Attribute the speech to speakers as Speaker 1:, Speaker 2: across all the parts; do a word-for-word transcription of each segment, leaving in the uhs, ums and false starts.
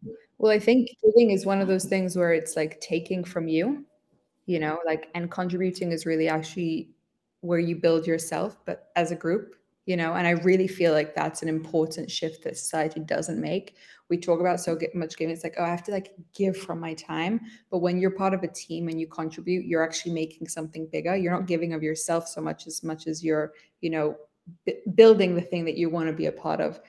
Speaker 1: Well, I think giving is one of those things where it's like taking from you, you know, like, and contributing is really actually where you build yourself, but as a group, you know, and I really feel like that's an important shift that society doesn't make. We talk about so get much giving. It's like, oh, I have to like give from my time. But when you're part of a team and you contribute, you're actually making something bigger. You're not giving of yourself so much as much as you're, you know, b- building the thing that you want to be a part of.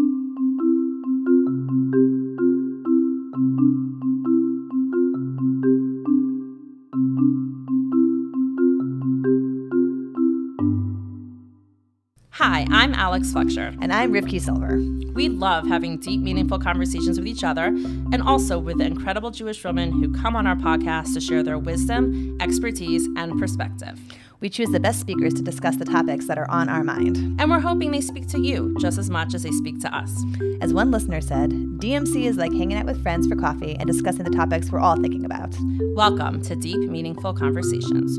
Speaker 2: Hi, I'm Alex Fletcher.
Speaker 3: And I'm Rivki Silver.
Speaker 2: We love having deep, meaningful conversations with each other and also with the incredible Jewish women who come on our podcast to share their wisdom, expertise, and perspective.
Speaker 3: We choose the best speakers to discuss the topics that are on our mind.
Speaker 2: And we're hoping they speak to you just as much as they speak to us.
Speaker 3: As one listener said, D M C is like hanging out with friends for coffee and discussing the topics we're all thinking about.
Speaker 2: Welcome to Deep, Meaningful Conversations.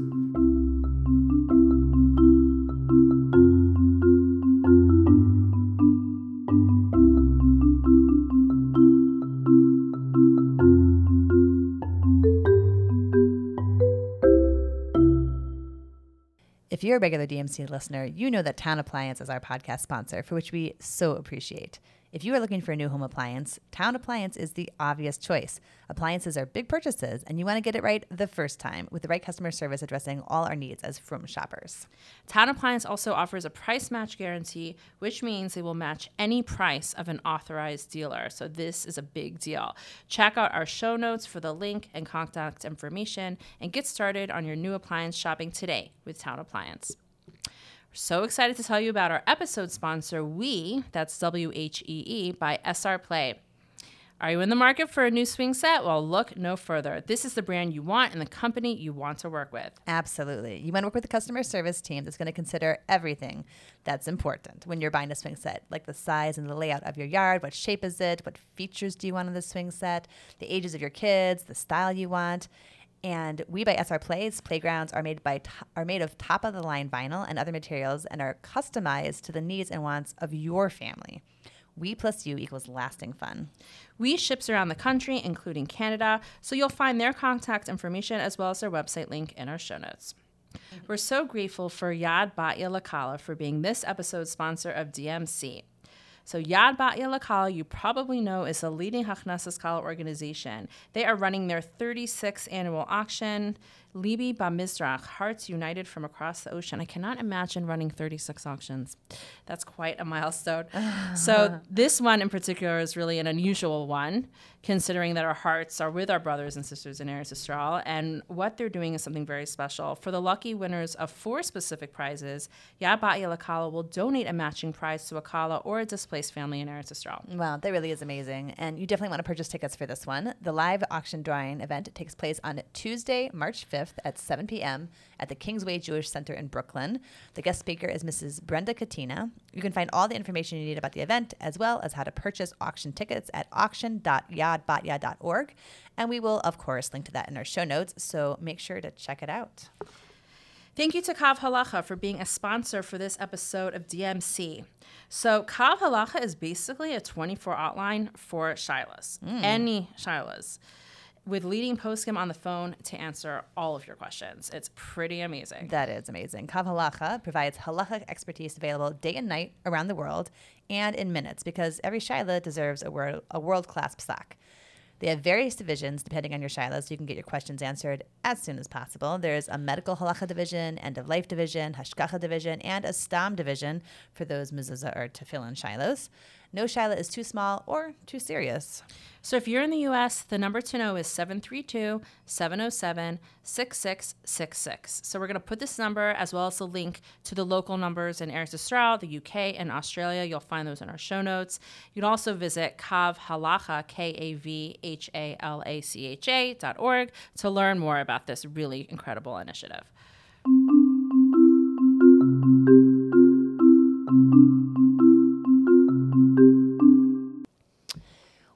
Speaker 3: If you're a regular D M C listener, you know that Town Appliance is our podcast sponsor, for which we so appreciate. If you are looking for a new home appliance, Town Appliance is the obvious choice. Appliances are big purchases, and you want to get it right the first time with the right customer service addressing all our needs as Frum shoppers.
Speaker 2: Town Appliance also offers a price match guarantee, which means they will match any price of an authorized dealer. So this is a big deal. Check out our show notes for the link and contact information and get started on your new appliance shopping today with Town Appliance. So excited to tell you about our episode sponsor, We, that's W H E E, by S R Play. Are you in the market for a new swing set? Well, look no further. This is the brand you want and the company you want to work with.
Speaker 3: Absolutely. You want to work with a customer service team that's going to consider everything that's important when you're buying a swing set, like the size and the layout of your yard, what shape is it, what features do you want in the swing set, the ages of your kids, the style you want. And We by S R Plays playgrounds are made by are made of top of the line vinyl and other materials and are customized to the needs and wants of your family. We plus you equals lasting fun.
Speaker 2: We ships around the country, including Canada, so you'll find their contact information as well as their website link in our show notes. Mm-hmm. We're so grateful for Yad Batya L'Kala for being this episode's sponsor of D M C. So Yad Batya L'Kala, you probably know, is a leading Hachnasas Kala organization. They are running their thirty-sixth annual auction, Libi Bamizrach, Hearts United from Across the Ocean. I cannot imagine running thirty-six auctions. That's quite a milestone. So this one in particular is really an unusual one, considering that our hearts are with our brothers and sisters in Eretz Yisrael, and what they're doing is something very special. For the lucky winners of four specific prizes, Yad Batya L'Kala will donate a matching prize to a Kala or a displaced family in Eretz Yisrael.
Speaker 3: Wow, that really is amazing. And you definitely want to purchase tickets for this one. The live auction drawing event takes place on Tuesday, March fifth at seven p.m. at the Kingsway Jewish Center in Brooklyn. The guest speaker is Missus Brenda Katina. You can find all the information you need about the event, as well as how to purchase auction tickets at auction dot yad batya dot org. And we will, of course, link to that in our show notes, so make sure to check it out.
Speaker 2: Thank you to Kav Halacha for being a sponsor for this episode of D M C. So Kav Halacha is basically a twenty-four outline for shilas, mm. any shilas, with leading poskim on the phone to answer all of your questions. It's pretty amazing.
Speaker 3: That is amazing. Kav Halacha provides halacha expertise available day and night around the world and in minutes, because every shaila deserves a, wor- a world-class psak. They have various divisions depending on your shaila, so you can get your questions answered as soon as possible. There's a medical halacha division, end-of-life division, hashgacha division, and a stam division for those mezuzah or tefillin shilas. No shaila is too small or too serious.
Speaker 2: So if you're in the U S, the number to know is seven three two, seven oh seven, six six six six. So we're going to put this number as well as the link to the local numbers in Eretz Yisrael, the U K, and Australia. You'll find those in our show notes. You can also visit Kav Halacha, K A V H A L A C H A dot org to learn more about this really incredible initiative.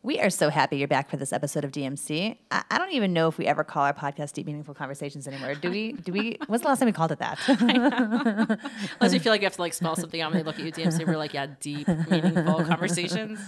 Speaker 3: We are so happy you're back for this episode of D M C. I, I don't even know if we ever call our podcast Deep Meaningful Conversations anymore. Do we? Do we? When's the last time we called it that?
Speaker 2: Unless you feel like you have to like spell something out when they look at you, D M C, we're like, yeah, deep, meaningful conversations.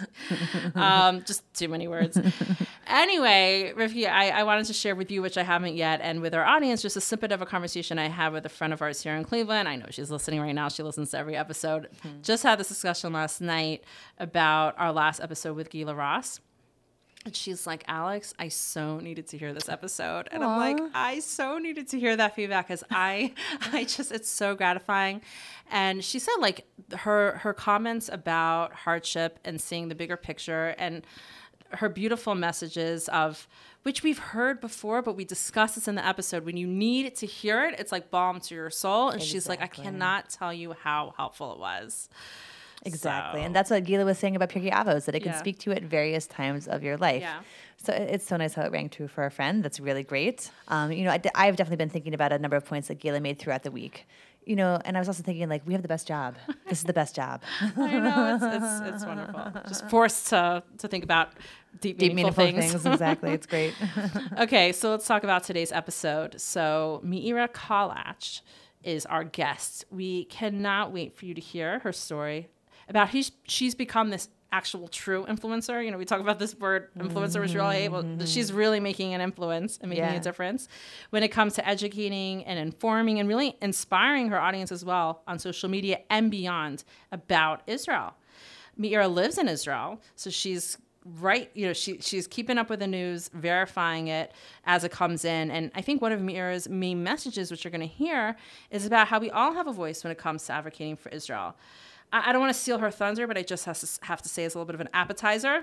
Speaker 2: Um, just too many words. Anyway, Rivki, I, I wanted to share with you, which I haven't yet, and with our audience, just a snippet of a conversation I had with a friend of ours here in Cleveland. I know she's listening right now. She listens to every episode. Mm-hmm. Just had this discussion last night about our last episode with Gila Ross. And she's like, Alex, I so needed to hear this episode. And Aww. I'm like, I so needed to hear that feedback because I, I just, it's so gratifying. And she said like her, her comments about hardship and seeing the bigger picture and her beautiful messages of, which we've heard before, but we discussed this in the episode. When you need to hear it, it's like balm to your soul. And exactly. she's like, I cannot tell you how helpful it was.
Speaker 3: Exactly.
Speaker 2: So.
Speaker 3: And that's what Gila was saying about Pirkei Avos, that it can
Speaker 2: Yeah.
Speaker 3: speak to you at various times of your life.
Speaker 2: Yeah.
Speaker 3: So it's so nice how it rang true for a friend. That's really great. Um, you know, I, I've definitely been thinking about a number of points that Gila made throughout the week. You know, and I was also thinking, like, we have the best job. This is the best job.
Speaker 2: I know. It's, it's, it's wonderful. Just forced to, to think about deep,
Speaker 3: Deep
Speaker 2: meaningful,
Speaker 3: meaningful
Speaker 2: things.
Speaker 3: things. Exactly. It's great.
Speaker 2: Okay, so let's talk about today's episode. So Meira Kolach is our guest. We cannot wait for you to hear her story about how she's become this actual true influencer. You know, we talk about this word influencer, which we're all able. She's really making an influence and making
Speaker 3: Yeah.
Speaker 2: a difference when it comes to educating and informing and really inspiring her audience as well on social media and beyond about Israel. Meira lives in Israel, so she's right, you know, she she's keeping up with the news, verifying it as it comes in. And I think one of Meira's main messages, which you're going to hear, is about how we all have a voice when it comes to advocating for Israel. I don't want to steal her thunder, but I just have to, have to say as a little bit of an appetizer.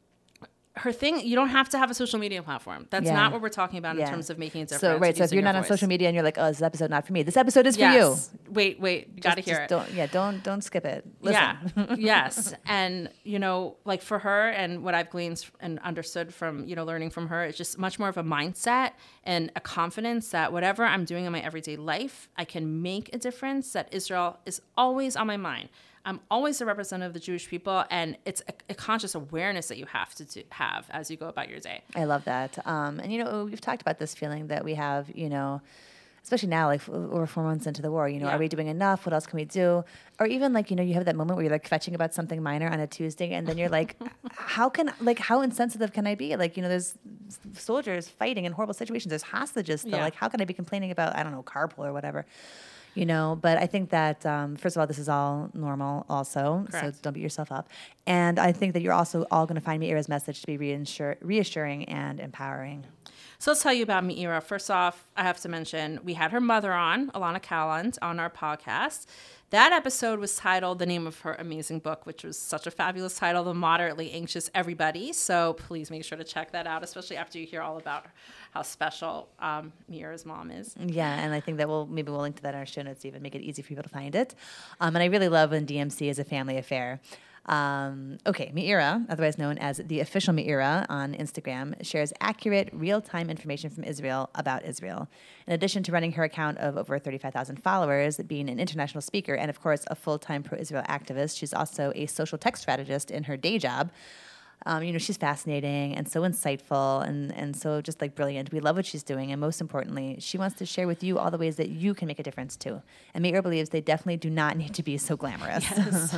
Speaker 2: Her thing, you don't have to have a social media platform. That's
Speaker 3: Yeah.
Speaker 2: not what we're talking about
Speaker 3: Yeah.
Speaker 2: in terms of making a difference.
Speaker 3: So, right. So if
Speaker 2: using
Speaker 3: you're
Speaker 2: your
Speaker 3: not on
Speaker 2: voice.
Speaker 3: social media and you're like, oh, this episode not for me. This episode is
Speaker 2: yes.
Speaker 3: for you.
Speaker 2: Wait, wait. You got to
Speaker 3: Just-
Speaker 2: hear
Speaker 3: just
Speaker 2: it.
Speaker 3: Don't, yeah, don't don't skip it. Listen.
Speaker 2: Yeah. Yes. And, you know, like for her and what I've gleaned and understood from, you know, learning from her, it's just much more of a mindset and a confidence that whatever I'm doing in my everyday life, I can make a difference, that Israel is always on my mind. I'm always a representative of the Jewish people, and it's a, a conscious awareness that you have to do, have as you go about your day.
Speaker 3: I love that. Um, and, you know, we've talked about this feeling that we have, you know, especially now, like we're four months into the war, you know,
Speaker 2: Yeah.
Speaker 3: are we doing enough? What else can we do? Or even like, you know, you have that moment where you're like fetching about something minor on a Tuesday and then you're like, how can, like, how insensitive can I be? Like, you know, there's soldiers fighting in horrible situations. There's hostages still.
Speaker 2: Yeah.
Speaker 3: Like, how can I be complaining about, I don't know, carpool or whatever? You know, but I think that, um, first of all, this is all normal also,
Speaker 2: Correct.
Speaker 3: so don't beat yourself up. And I think that you're also all going to find Meira's message to be reinsure- reassuring and empowering.
Speaker 2: So let's tell you about Meira. First off, I have to mention we had her mother on, Alana Calland, on our podcast. That episode was titled the name of her amazing book, which was such a fabulous title, The Moderately Anxious Everybody. So please make sure to check that out, especially after you hear all about how special um, Meira's mom is.
Speaker 3: Yeah, and I think that we'll maybe we'll link to that in our show notes to even make it easy for people to find it. Um, and I really love when D M C is a family affair. Um, okay, Meira, otherwise known as the official Meira on Instagram, shares accurate, real-time information from Israel about Israel. In addition to running her account of over thirty-five thousand followers, being an international speaker, and of course a full-time pro-Israel activist, she's also a social tech strategist in her day job. Um, you know, she's fascinating and so insightful and, and so just like brilliant. We love what she's doing. And most importantly, she wants to share with you all the ways that you can make a difference too. And Meira believes they definitely do not need to be so glamorous.
Speaker 2: Yes.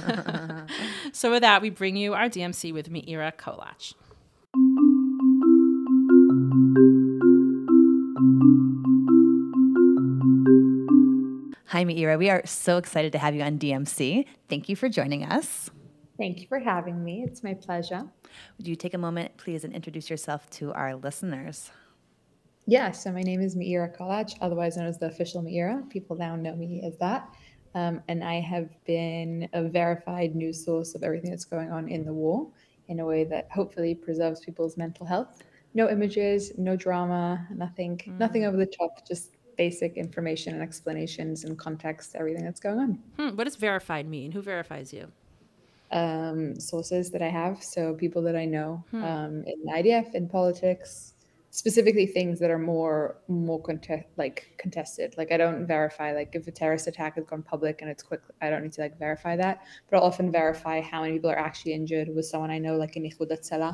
Speaker 2: So with that, we bring you our D M C with Meira Kolach.
Speaker 3: Hi, Meira. We are so excited to have you on D M C. Thank you for joining us.
Speaker 1: Thank you for having me. It's my pleasure.
Speaker 3: Would you take a moment, please, and introduce yourself to our listeners?
Speaker 1: Yeah, so my name is Meira Kolach, otherwise known as the official Meira. People now know me as that. Um, and I have been a verified news source of everything that's going on in the war in a way that hopefully preserves people's mental health. No images, no drama, nothing, mm. nothing over the top, just basic information and explanations and context to everything that's going on.
Speaker 2: Hmm, what does verified mean? Who verifies you?
Speaker 1: Um, sources that I have, so people that I know
Speaker 2: Hmm.
Speaker 1: um, in the I D F, in politics, specifically things that are more more contest like contested. Like I don't verify like if a terrorist attack has gone public and it's quick, I don't need to like verify that. But I'll often verify how many people are actually injured with someone I know, like in Ichud Hatzalah.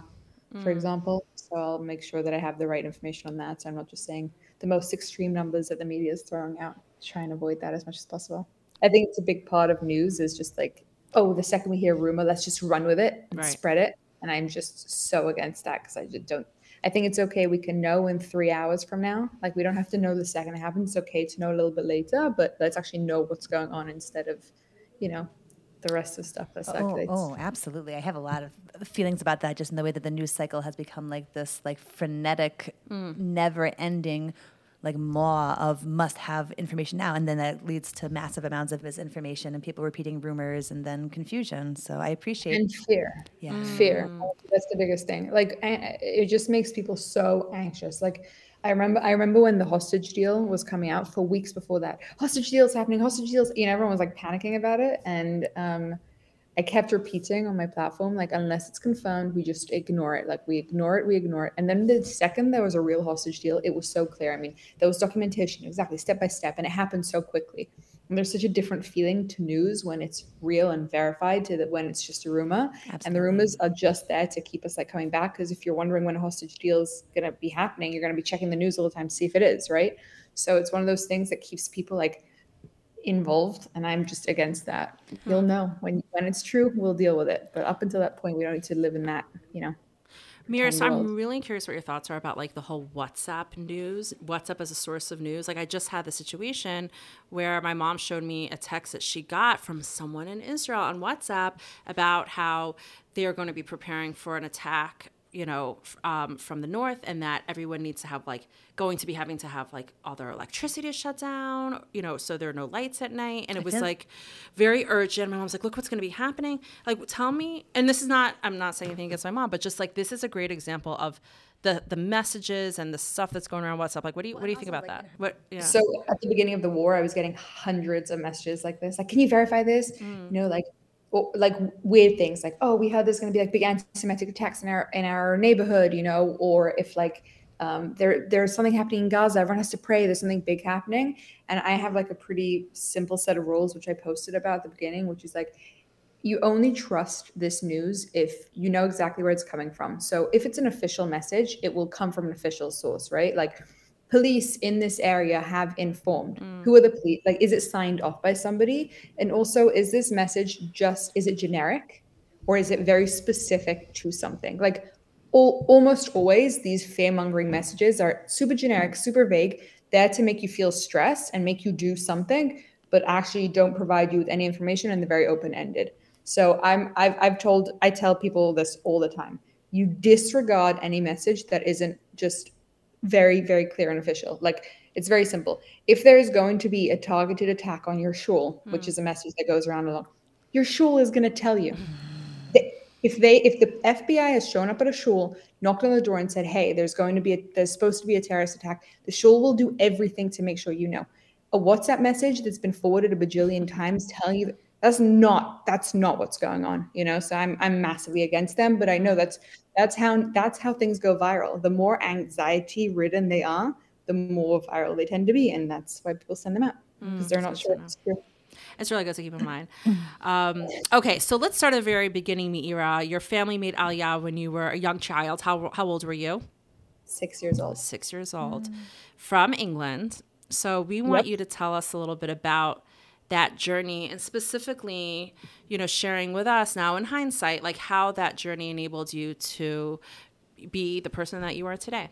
Speaker 1: for example. So I'll make sure that I have the right information on that. So I'm not just saying the most extreme numbers that the media is throwing out. Try and avoid that as much as possible. I think it's a big part of news is just like, oh, the second we hear a rumor, let's just run with it and
Speaker 2: Right.
Speaker 1: spread it. And I'm just so against that because I just don't. I think it's okay. We can know in three hours from now. Like we don't have to know the second it happens. It's okay to know a little bit later, but let's actually know what's going on instead of, you know, the rest of stuff that
Speaker 3: Oh,
Speaker 1: circulates.
Speaker 3: oh, absolutely. I have a lot of feelings about that, just in the way that the news cycle has become like this, like frenetic, never-ending, like maw of must-have information now, and then that leads to massive amounts of misinformation and people repeating rumors and then confusion. So I appreciate,
Speaker 1: And fear.
Speaker 3: yeah,
Speaker 1: Fear. That's the biggest thing. Like I- it just makes people so anxious. Like I remember I remember when the hostage deal was coming out for weeks before that. Hostage deal's happening, hostage deals, you know, everyone was like panicking about it. And um I kept repeating on my platform, like, unless it's confirmed, we just ignore it. Like, we ignore it, we ignore it. And then the second there was a real hostage deal, it was so clear. I mean, there was documentation, exactly, step by step, and it happened so quickly. And there's such a different feeling to news when it's real and verified to that when it's just a rumor. And the
Speaker 3: Absolutely.
Speaker 1: rumors are just there to keep us like coming back. Because if you're wondering when a hostage deal is going to be happening, you're going to be checking the news all the time to see if it is, right? So it's one of those things that keeps people like involved, and I'm just against that. You'll know when when it's true, we'll deal with it. But up until that point, we don't need to live in that, you know.
Speaker 2: Mira, so
Speaker 1: pretend
Speaker 2: I'm
Speaker 1: world.
Speaker 2: really curious what your thoughts are about like the whole WhatsApp news, WhatsApp as a source of news. Like I just had the situation where my mom showed me a text that she got from someone in Israel on WhatsApp about how they're going to be preparing for an attack, you know, f- um, from the north, and that everyone needs to have like going to be having to have like all their electricity shut down, you know, so there are no lights at night. And it was
Speaker 3: feel-
Speaker 2: like very urgent. My mom's like, look what's going to be happening. Like, tell me. And this is not, I'm not saying anything against my mom, but just like this is a great example of the the messages and the stuff that's going around WhatsApp. Like, what do you what do you think about that? What? Yeah.
Speaker 1: So at the beginning of the war, I was getting hundreds of messages like this. Like, can you verify this?
Speaker 2: Mm.
Speaker 1: You know, like, or, like weird things like, oh, we heard there's going to be like big anti-Semitic attacks in our in our neighborhood, you know, or if like um, there there's something happening in Gaza, everyone has to pray. There's something big happening, and I have like a pretty simple set of rules which I posted about at the beginning, which is like, you only trust this news if you know exactly where it's coming from. So if it's an official message, it will come from an official source, right? Like, police in this area have informed.
Speaker 2: Mm.
Speaker 1: Who are the police? Like, is it signed off by somebody? And also, is this message just, is it generic or is it very specific to something? Like, all, almost always these fear-mongering messages are super generic, super vague, there to make you feel stressed and make you do something, but actually don't provide you with any information, and they're very open-ended. So I'm, I've, I've told, I tell people this all the time. You disregard any message that isn't just very, very clear and official. Like, it's very simple. If there's going to be a targeted attack on your shul, which is a message that goes around a lot, your shul is going to tell you. They- If they, if the F B I has shown up at a shul, knocked on the door and said, hey, there's going to be, a, there's supposed to be a terrorist attack, the shul will do everything to make sure you know. A WhatsApp message that's been forwarded a bajillion times telling you, that's not, that's not what's going on, you know? So I'm, I'm massively against them, but I know that's, that's how, that's how things go viral. The more anxiety ridden they are, the more viral they tend to be. And that's why people send them out, because they're not
Speaker 2: that's
Speaker 1: sure
Speaker 2: good to
Speaker 1: it's true.
Speaker 2: It's really good to keep in mind. Um, okay, so let's start at the very beginning, Meira. Your family made Aliyah when you were a young child. How how old were you?
Speaker 1: Six years old.
Speaker 2: Six years old, from England. So we want
Speaker 1: Yep.
Speaker 2: you to tell us a little bit about that journey, and specifically, you know, sharing with us now in hindsight, like how that journey enabled you to be the person that you are today.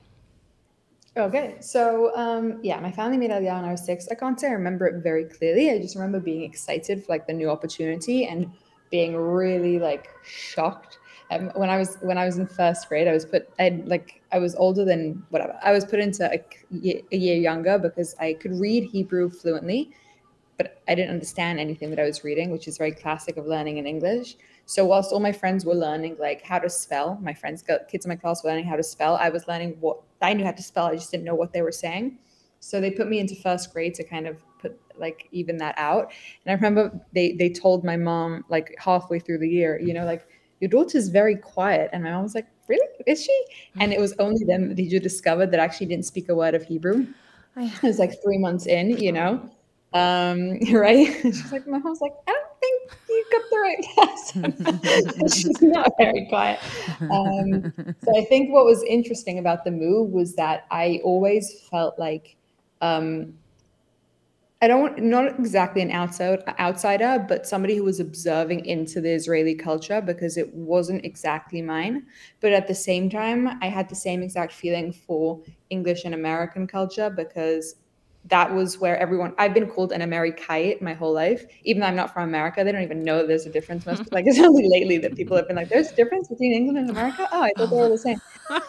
Speaker 1: Okay, so um, yeah, my family made Aliyah when I was six. I can't say I remember it very clearly. I just remember being excited for like the new opportunity and being really like shocked. Um, when I was when I was in first grade, I was put. I like I was older than whatever. I was put into a, ye- a year younger because I could read Hebrew fluently, but I didn't understand anything that I was reading, which is very classic of learning in English. So whilst all my friends were learning like how to spell, my friends, kids in my class were learning how to spell, I was learning what I knew how to spell. I just didn't know what they were saying. So they put me into first grade to kind of put like even that out. And I remember they they told my mom like halfway through the year, you know, like, your daughter's very quiet. And my mom was like, really? Is she? And it was only then that you discovered that I actually didn't speak a word of Hebrew. It was like three months in, you know. Um, right? She's like, my mom's like, I don't think you got the right person. She's not very quiet. Um, so I think what was interesting about the move was that I always felt like um, I don't want, not exactly an outside, outsider, but somebody who was observing into the Israeli culture because it wasn't exactly mine. But at the same time, I had the same exact feeling for English and American culture because that was where everyone, I've been called an Amerikite my whole life. Even though I'm not from America, they don't even know there's a difference. Most, like, it's only lately that people have been like, there's a difference between England and America? Oh, I thought they were the same.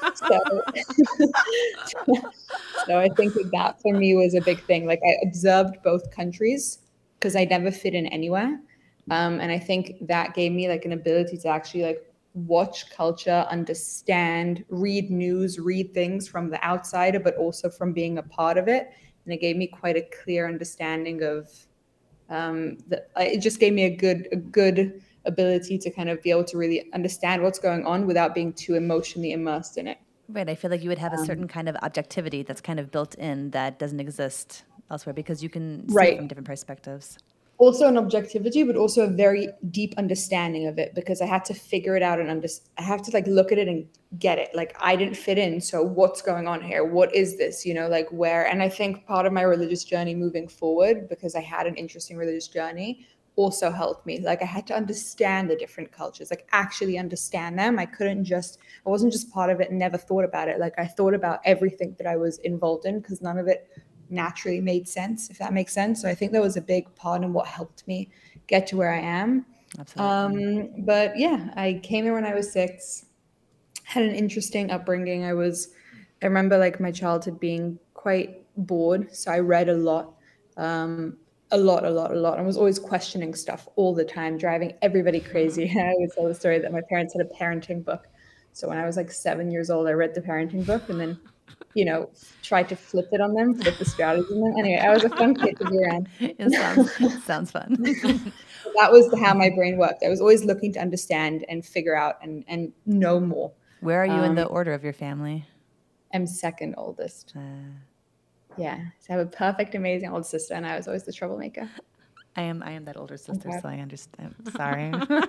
Speaker 1: So, so I think that, that for me was a big thing. Like, I observed both countries because I never fit in anywhere. Um, and I think that gave me like an ability to actually like watch culture, understand, read news, read things from the outsider, but also from being a part of it. And it gave me quite a clear understanding of um, the, it just gave me a good, a good ability to kind of be able to really understand what's going on without being too emotionally immersed in it.
Speaker 3: Right. I feel like you would have a certain um, kind of objectivity that's kind of built in that doesn't exist elsewhere because you can see
Speaker 1: right.
Speaker 3: it from different perspectives.
Speaker 1: Also an objectivity, but also a very deep understanding of it because I had to figure it out and under, I have to like look at it and get it. Like I didn't fit in. So what's going on here? What is this? You know, like where, and I think part of my religious journey moving forward, because I had an interesting religious journey, also helped me. Like I had to understand the different cultures, like actually understand them. I couldn't just, I wasn't just part of it and never thought about it. Like I thought about everything that I was involved in because none of it naturally made sense, if that makes sense. So I think that was a big part in what helped me get to where I am.
Speaker 3: Absolutely.
Speaker 1: Um, but yeah, I came here when I was six, had an interesting upbringing. I was, I remember like my childhood being quite bored. So I read a lot, um, a lot, a lot, a lot. I was always questioning stuff all the time, driving everybody crazy. I always tell the story that my parents had a parenting book. So when I was like seven years old, I read the parenting book and then you know, try to flip it on them, flip the strategy on them. Anyway, I was a fun kid to be around.
Speaker 3: It sounds, sounds fun.
Speaker 1: That was how my brain worked. I was always looking to understand and figure out and, and know more.
Speaker 3: Where are you um, in the
Speaker 1: Um,
Speaker 3: order of your family?
Speaker 1: I'm second oldest.
Speaker 3: Uh,
Speaker 1: yeah. So I have a perfect, amazing older sister, and I was always the troublemaker.
Speaker 3: I am I am that older sister, okay. So I understand. Sorry.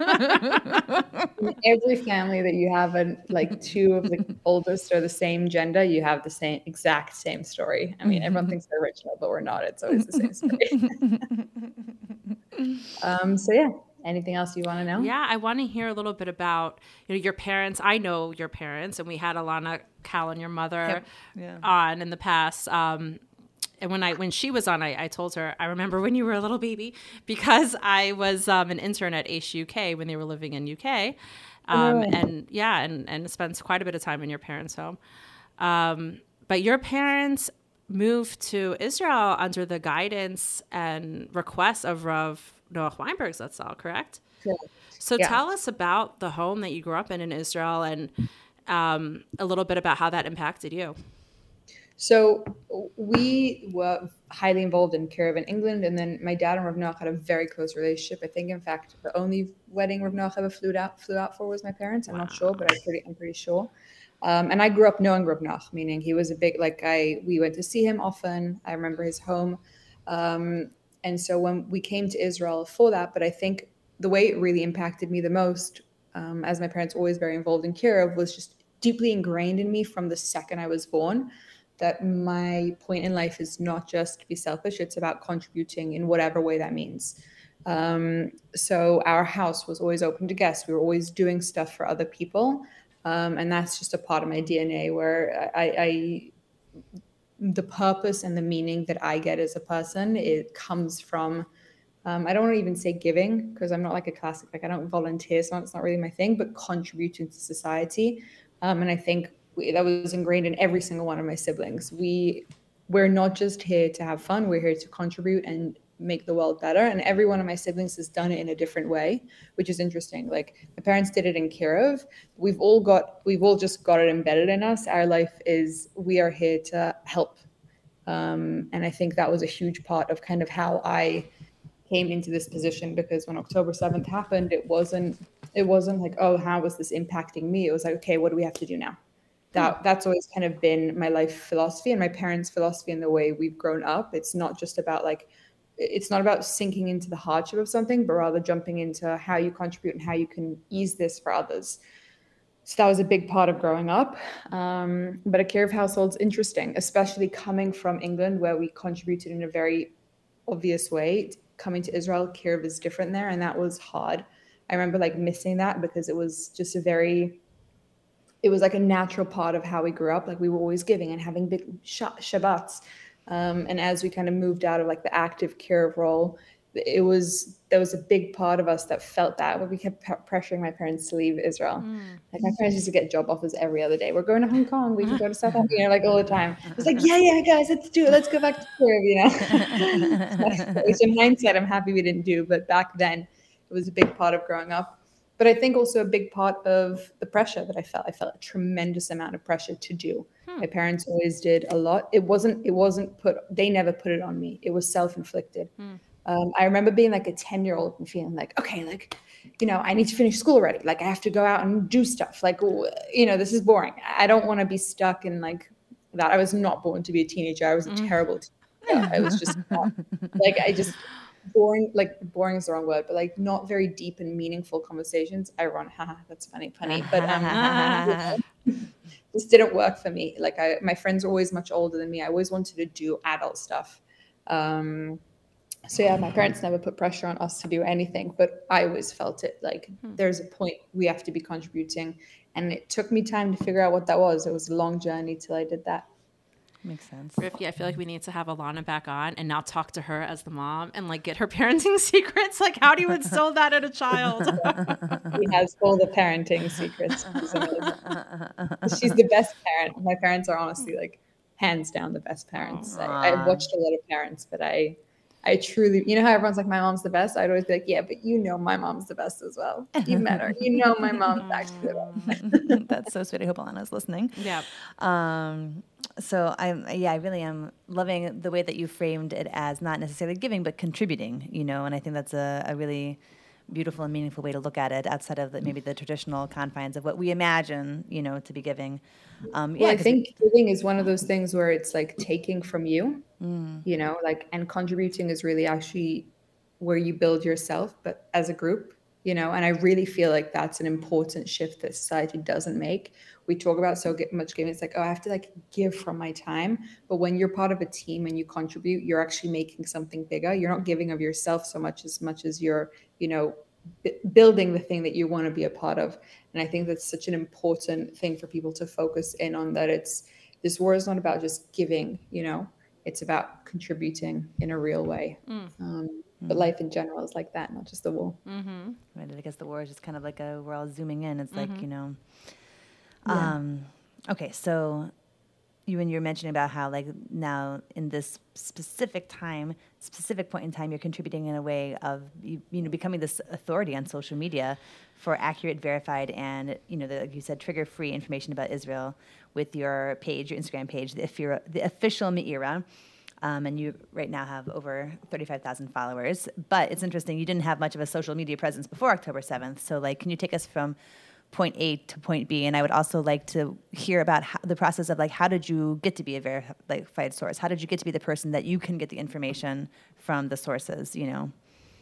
Speaker 1: In every family that you have a, like two of the oldest are the same gender, you have the same exact same story. I mean, everyone thinks they're original, but we're not. It's always the same story. um, so yeah. Anything else you want to know?
Speaker 2: Yeah, I want to hear a little bit about you know your parents. I know your parents, and we had Alana Callan, your mother, yep. yeah. on in the past. Um, And when I when she was on, I, I told her, I remember when you were a little baby because I was um, an intern at Aish U K when they were living in U K. Um, oh. And yeah, and, and spent quite a bit of time in your parents' home. Um, but your parents moved to Israel under the guidance and request of Rav Noach Weinberg Zatzal, correct?
Speaker 1: Yeah.
Speaker 2: So
Speaker 1: yeah.
Speaker 2: tell us about the home that you grew up in in Israel and um, a little bit about how that impacted you.
Speaker 1: So we were highly involved in Kiruv in England, and then my dad and Rav Noach had a very close relationship. I think, in fact, the only wedding Rav Noach ever flew out flew out for was my parents. I'm wow. not sure, but I'm pretty I'm pretty sure. Um, and I grew up knowing Rav Noach, meaning he was a big like I. We went to see him often. I remember his home, um, and so when we came to Israel for that, but I think the way it really impacted me the most, um, as my parents were always very involved in Kiruv, was just deeply ingrained in me from the second I was born. That my point in life is not just to be selfish, it's about contributing in whatever way that means. Um, so our house was always open to guests. We were always doing stuff for other people. Um, and that's just a part of my D N A where I, I, the purpose and the meaning that I get as a person, it comes from, um, I don't want to even say giving because I'm not like a classic, like I don't volunteer, so it's not really my thing, but contributing to society. Um, and I think We, that was ingrained in every single one of my siblings. We, we're not just here to have fun. We're here to contribute and make the world better. And every one of my siblings has done it in a different way, which is interesting. Like my parents did it in Kiruv. We've all got, we've all just got it embedded in us. Our life is, we are here to help. Um, and I think that was a huge part of kind of how I came into this position, because when October seventh happened, it wasn't, it wasn't like, oh, how was this impacting me? It was like, okay, what do we have to do now? That that's always kind of been my life philosophy and my parents' philosophy and the way we've grown up. It's not just about like, it's not about sinking into the hardship of something, but rather jumping into how you contribute and how you can ease this for others. So that was a big part of growing up. Um, but a Kiev household's interesting, especially coming from England, where we contributed in a very obvious way. Coming to Israel, Kiev is different there, and that was hard. I remember like missing that because it was just a very, it was like a natural part of how we grew up. Like we were always giving and having big sh- Shabbats. Um, and as we kind of moved out of like the active Kiev role, it was, there was a big part of us that felt that, where we kept p- pressuring my parents to leave Israel. Mm. Like my parents used to get job offers every other day. We're going to Hong Kong. We can go to South Africa, you know, like all the time. It's like, yeah, yeah, guys, let's do it. Let's go back to Kiev, you know. Which in hindsight, I'm happy we didn't do. But back then, it was a big part of growing up. But I think also a big part of the pressure that I felt. I felt a tremendous amount of pressure to do. Hmm. My parents always did a lot. It wasn't, it wasn't put, they never put it on me. It was self-inflicted. Hmm. Um, I remember being like a ten year old and feeling like, okay, like, you know, I need to finish school already. Like I have to go out and do stuff. Like, you know, this is boring. I don't want to be stuck in like that. I was not born to be a teenager. I was a mm. terrible teenager. I was just not, like, I just boring, like boring is the wrong word, but like not very deep and meaningful conversations. I run, haha, that's funny, punny. But um, this didn't work for me. Like I, my friends are always much older than me. I always wanted to do adult stuff. Um, So yeah, my parents never put pressure on us to do anything, but I always felt it like hmm. there's a point we have to be contributing. And it took me time to figure out what that was. It was a long journey till I did that.
Speaker 3: Makes sense.
Speaker 2: Rifki, I feel like we need to have Alana back on and now talk to her as the mom and like get her parenting secrets. Like, how do you instill that in a child?
Speaker 1: She has all the parenting secrets. She's the best parent. My parents are honestly like hands down the best parents. I, I've watched a lot of parents, but I I truly, you know how everyone's like, my mom's the best? I'd always be like, yeah, but you know my mom's the best as well. You met her. You know my mom's actually the
Speaker 3: best. That's so sweet. I hope Alana's listening.
Speaker 2: Yeah.
Speaker 3: Um, so I, yeah, I really am loving the way that you framed it as not necessarily giving, but contributing, you know, and I think that's a, a really beautiful and meaningful way to look at it outside of the, maybe the traditional confines of what we imagine, you know, to be giving. Um,
Speaker 1: well,
Speaker 3: yeah,
Speaker 1: I think giving is one of those things where it's like taking from you, mm. you know, like, and contributing is really actually where you build yourself, but as a group, you know, and I really feel like that's an important shift that society doesn't make. We talk about so much giving. It's like, oh, I have to like give from my time. But when you're part of a team and you contribute, you're actually making something bigger. You're not giving of yourself so much as much as you're, you know, b- building the thing that you want to be a part of. And I think that's such an important thing for people to focus in on, that it's, this war is not about just giving, you know, it's about contributing in a real way. Mm. Um, but life in general is like that, not just the war.
Speaker 3: Mm-hmm. Right, I guess the war is just kind of like a, we're all zooming in. It's mm-hmm. like, you know, um, yeah. Okay, so you and you're mentioning about how like now in this specific time, specific point in time, you're contributing in a way of, you, you know, becoming this authority on social media for accurate, verified, and, you know, the, like you said, trigger-free information about Israel with your page, your Instagram page, the, Afira, the official Me'ira. Um, and you right now have over thirty-five thousand followers. But it's interesting, you didn't have much of a social media presence before October seventh. So, like, can you take us from point A to point B? And I would also like to hear about how, the process of, like, how did you get to be a verified source? How did you get to be the person that you can get the information from the sources, you know?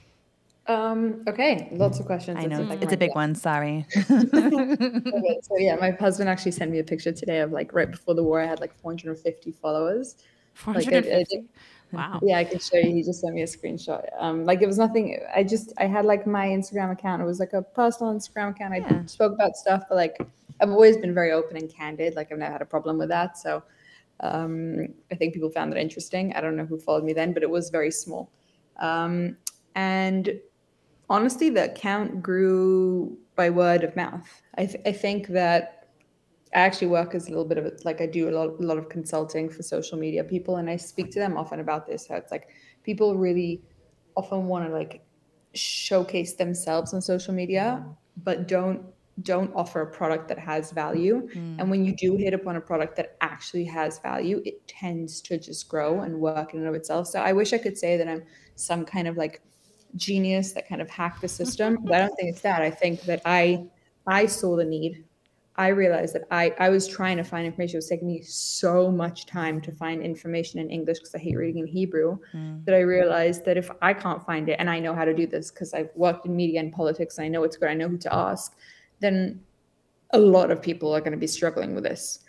Speaker 1: Um, okay, lots of questions.
Speaker 3: I know, it's a big one, sorry.
Speaker 1: Okay, so yeah, my husband actually sent me a picture today of, like, right before the war, I had like four hundred fifty followers.
Speaker 2: four hundred fifty?
Speaker 1: Like,
Speaker 2: wow.
Speaker 1: Yeah, I can show you. He just sent me a screenshot. Um, like, it was nothing. I just, I had like my Instagram account. It was like a personal Instagram account. I yeah. spoke about stuff, but like, I've always been very open and candid. Like, I've never had a problem with that. So um, I think people found that interesting. I don't know who followed me then, but it was very small. Um, and honestly, the account grew by word of mouth. I, th- I think that I actually work as a little bit of a, like I do a lot, a lot of consulting for social media people, and I speak to them often about this. How it's like people really often want to like showcase themselves on social media, but don't don't offer a product that has value. Mm. And when you do hit upon a product that actually has value, it tends to just grow and work in and of itself. So I wish I could say that I'm some kind of like genius that kind of hacked the system, but I don't think it's that. I think that I I saw the need. I realized that I, I was trying to find information. It was taking me so much time to find information in English because I hate reading in Hebrew, mm. that I realized that if I can't find it, and I know how to do this because I've worked in media and politics and I know it's good, I know who to ask, then a lot of people are going to be struggling with this.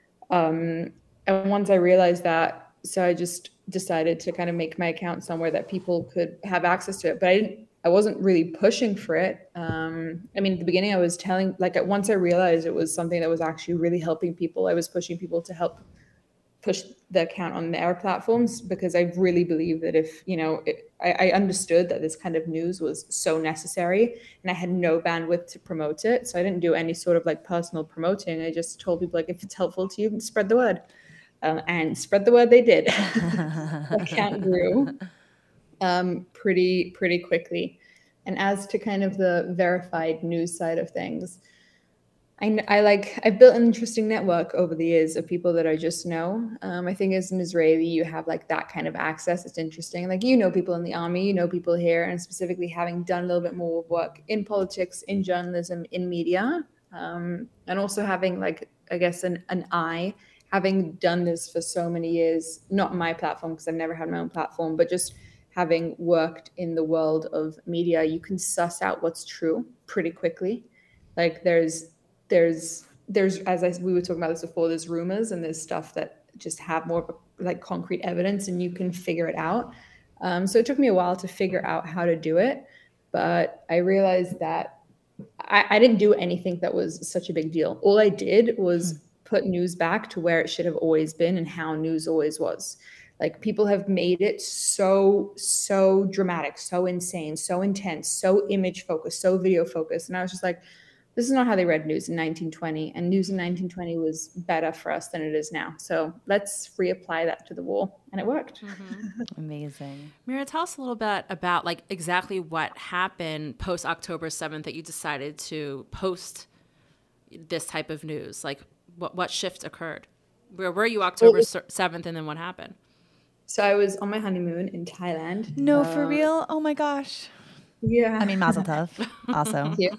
Speaker 1: Um, and once I realized that, so I just decided to kind of make my account somewhere that people could have access to it. But I didn't, I wasn't really pushing for it. Um, I mean, at the beginning I was telling, like once I realized it was something that was actually really helping people, I was pushing people to help push the account on their platforms, because I really believe that if, you know, it, I, I understood that this kind of news was so necessary and I had no bandwidth to promote it. So I didn't do any sort of like personal promoting. I just told people, like, if it's helpful to you, spread the word. Uh, and spread the word they did. The account grew um, pretty, pretty quickly. And as to kind of the verified news side of things, I, I like, I've built an interesting network over the years of people that I just know. Um, I think as an Israeli, you have like that kind of access. It's interesting. Like, you know, people in the army, you know, people here, and specifically having done a little bit more work in politics, in journalism, in media, um, and also having like, I guess, an, an eye, having done this for so many years, not my platform, because I've never had my own platform, but just having worked in the world of media, you can suss out what's true pretty quickly. Like there's, there's, there's, as I, we were talking about this before, there's rumors and there's stuff that just have more of a, like concrete evidence, and you can figure it out. Um, so it took me a while to figure out how to do it, but I realized that I, I didn't do anything that was such a big deal. All I did was mm-hmm. put news back to where it should have always been and how news always was. Like, people have made it so, so dramatic, so insane, so intense, so image focused, so video focused. And I was just like, this is not how they read news in nineteen twenty. And news in nineteen twenty was better for us than it is now. So let's reapply that to the wall. And it worked.
Speaker 3: Mm-hmm. Amazing.
Speaker 2: Mira, tell us a little bit about like exactly what happened post October seventh that you decided to post this type of news. Like, what, what shift occurred? Where were you October seventh, and then what happened?
Speaker 1: So I was on my honeymoon in Thailand.
Speaker 3: No, uh, for real? Oh my gosh.
Speaker 1: Yeah.
Speaker 3: I mean, Mazel Tov also.
Speaker 1: Yeah.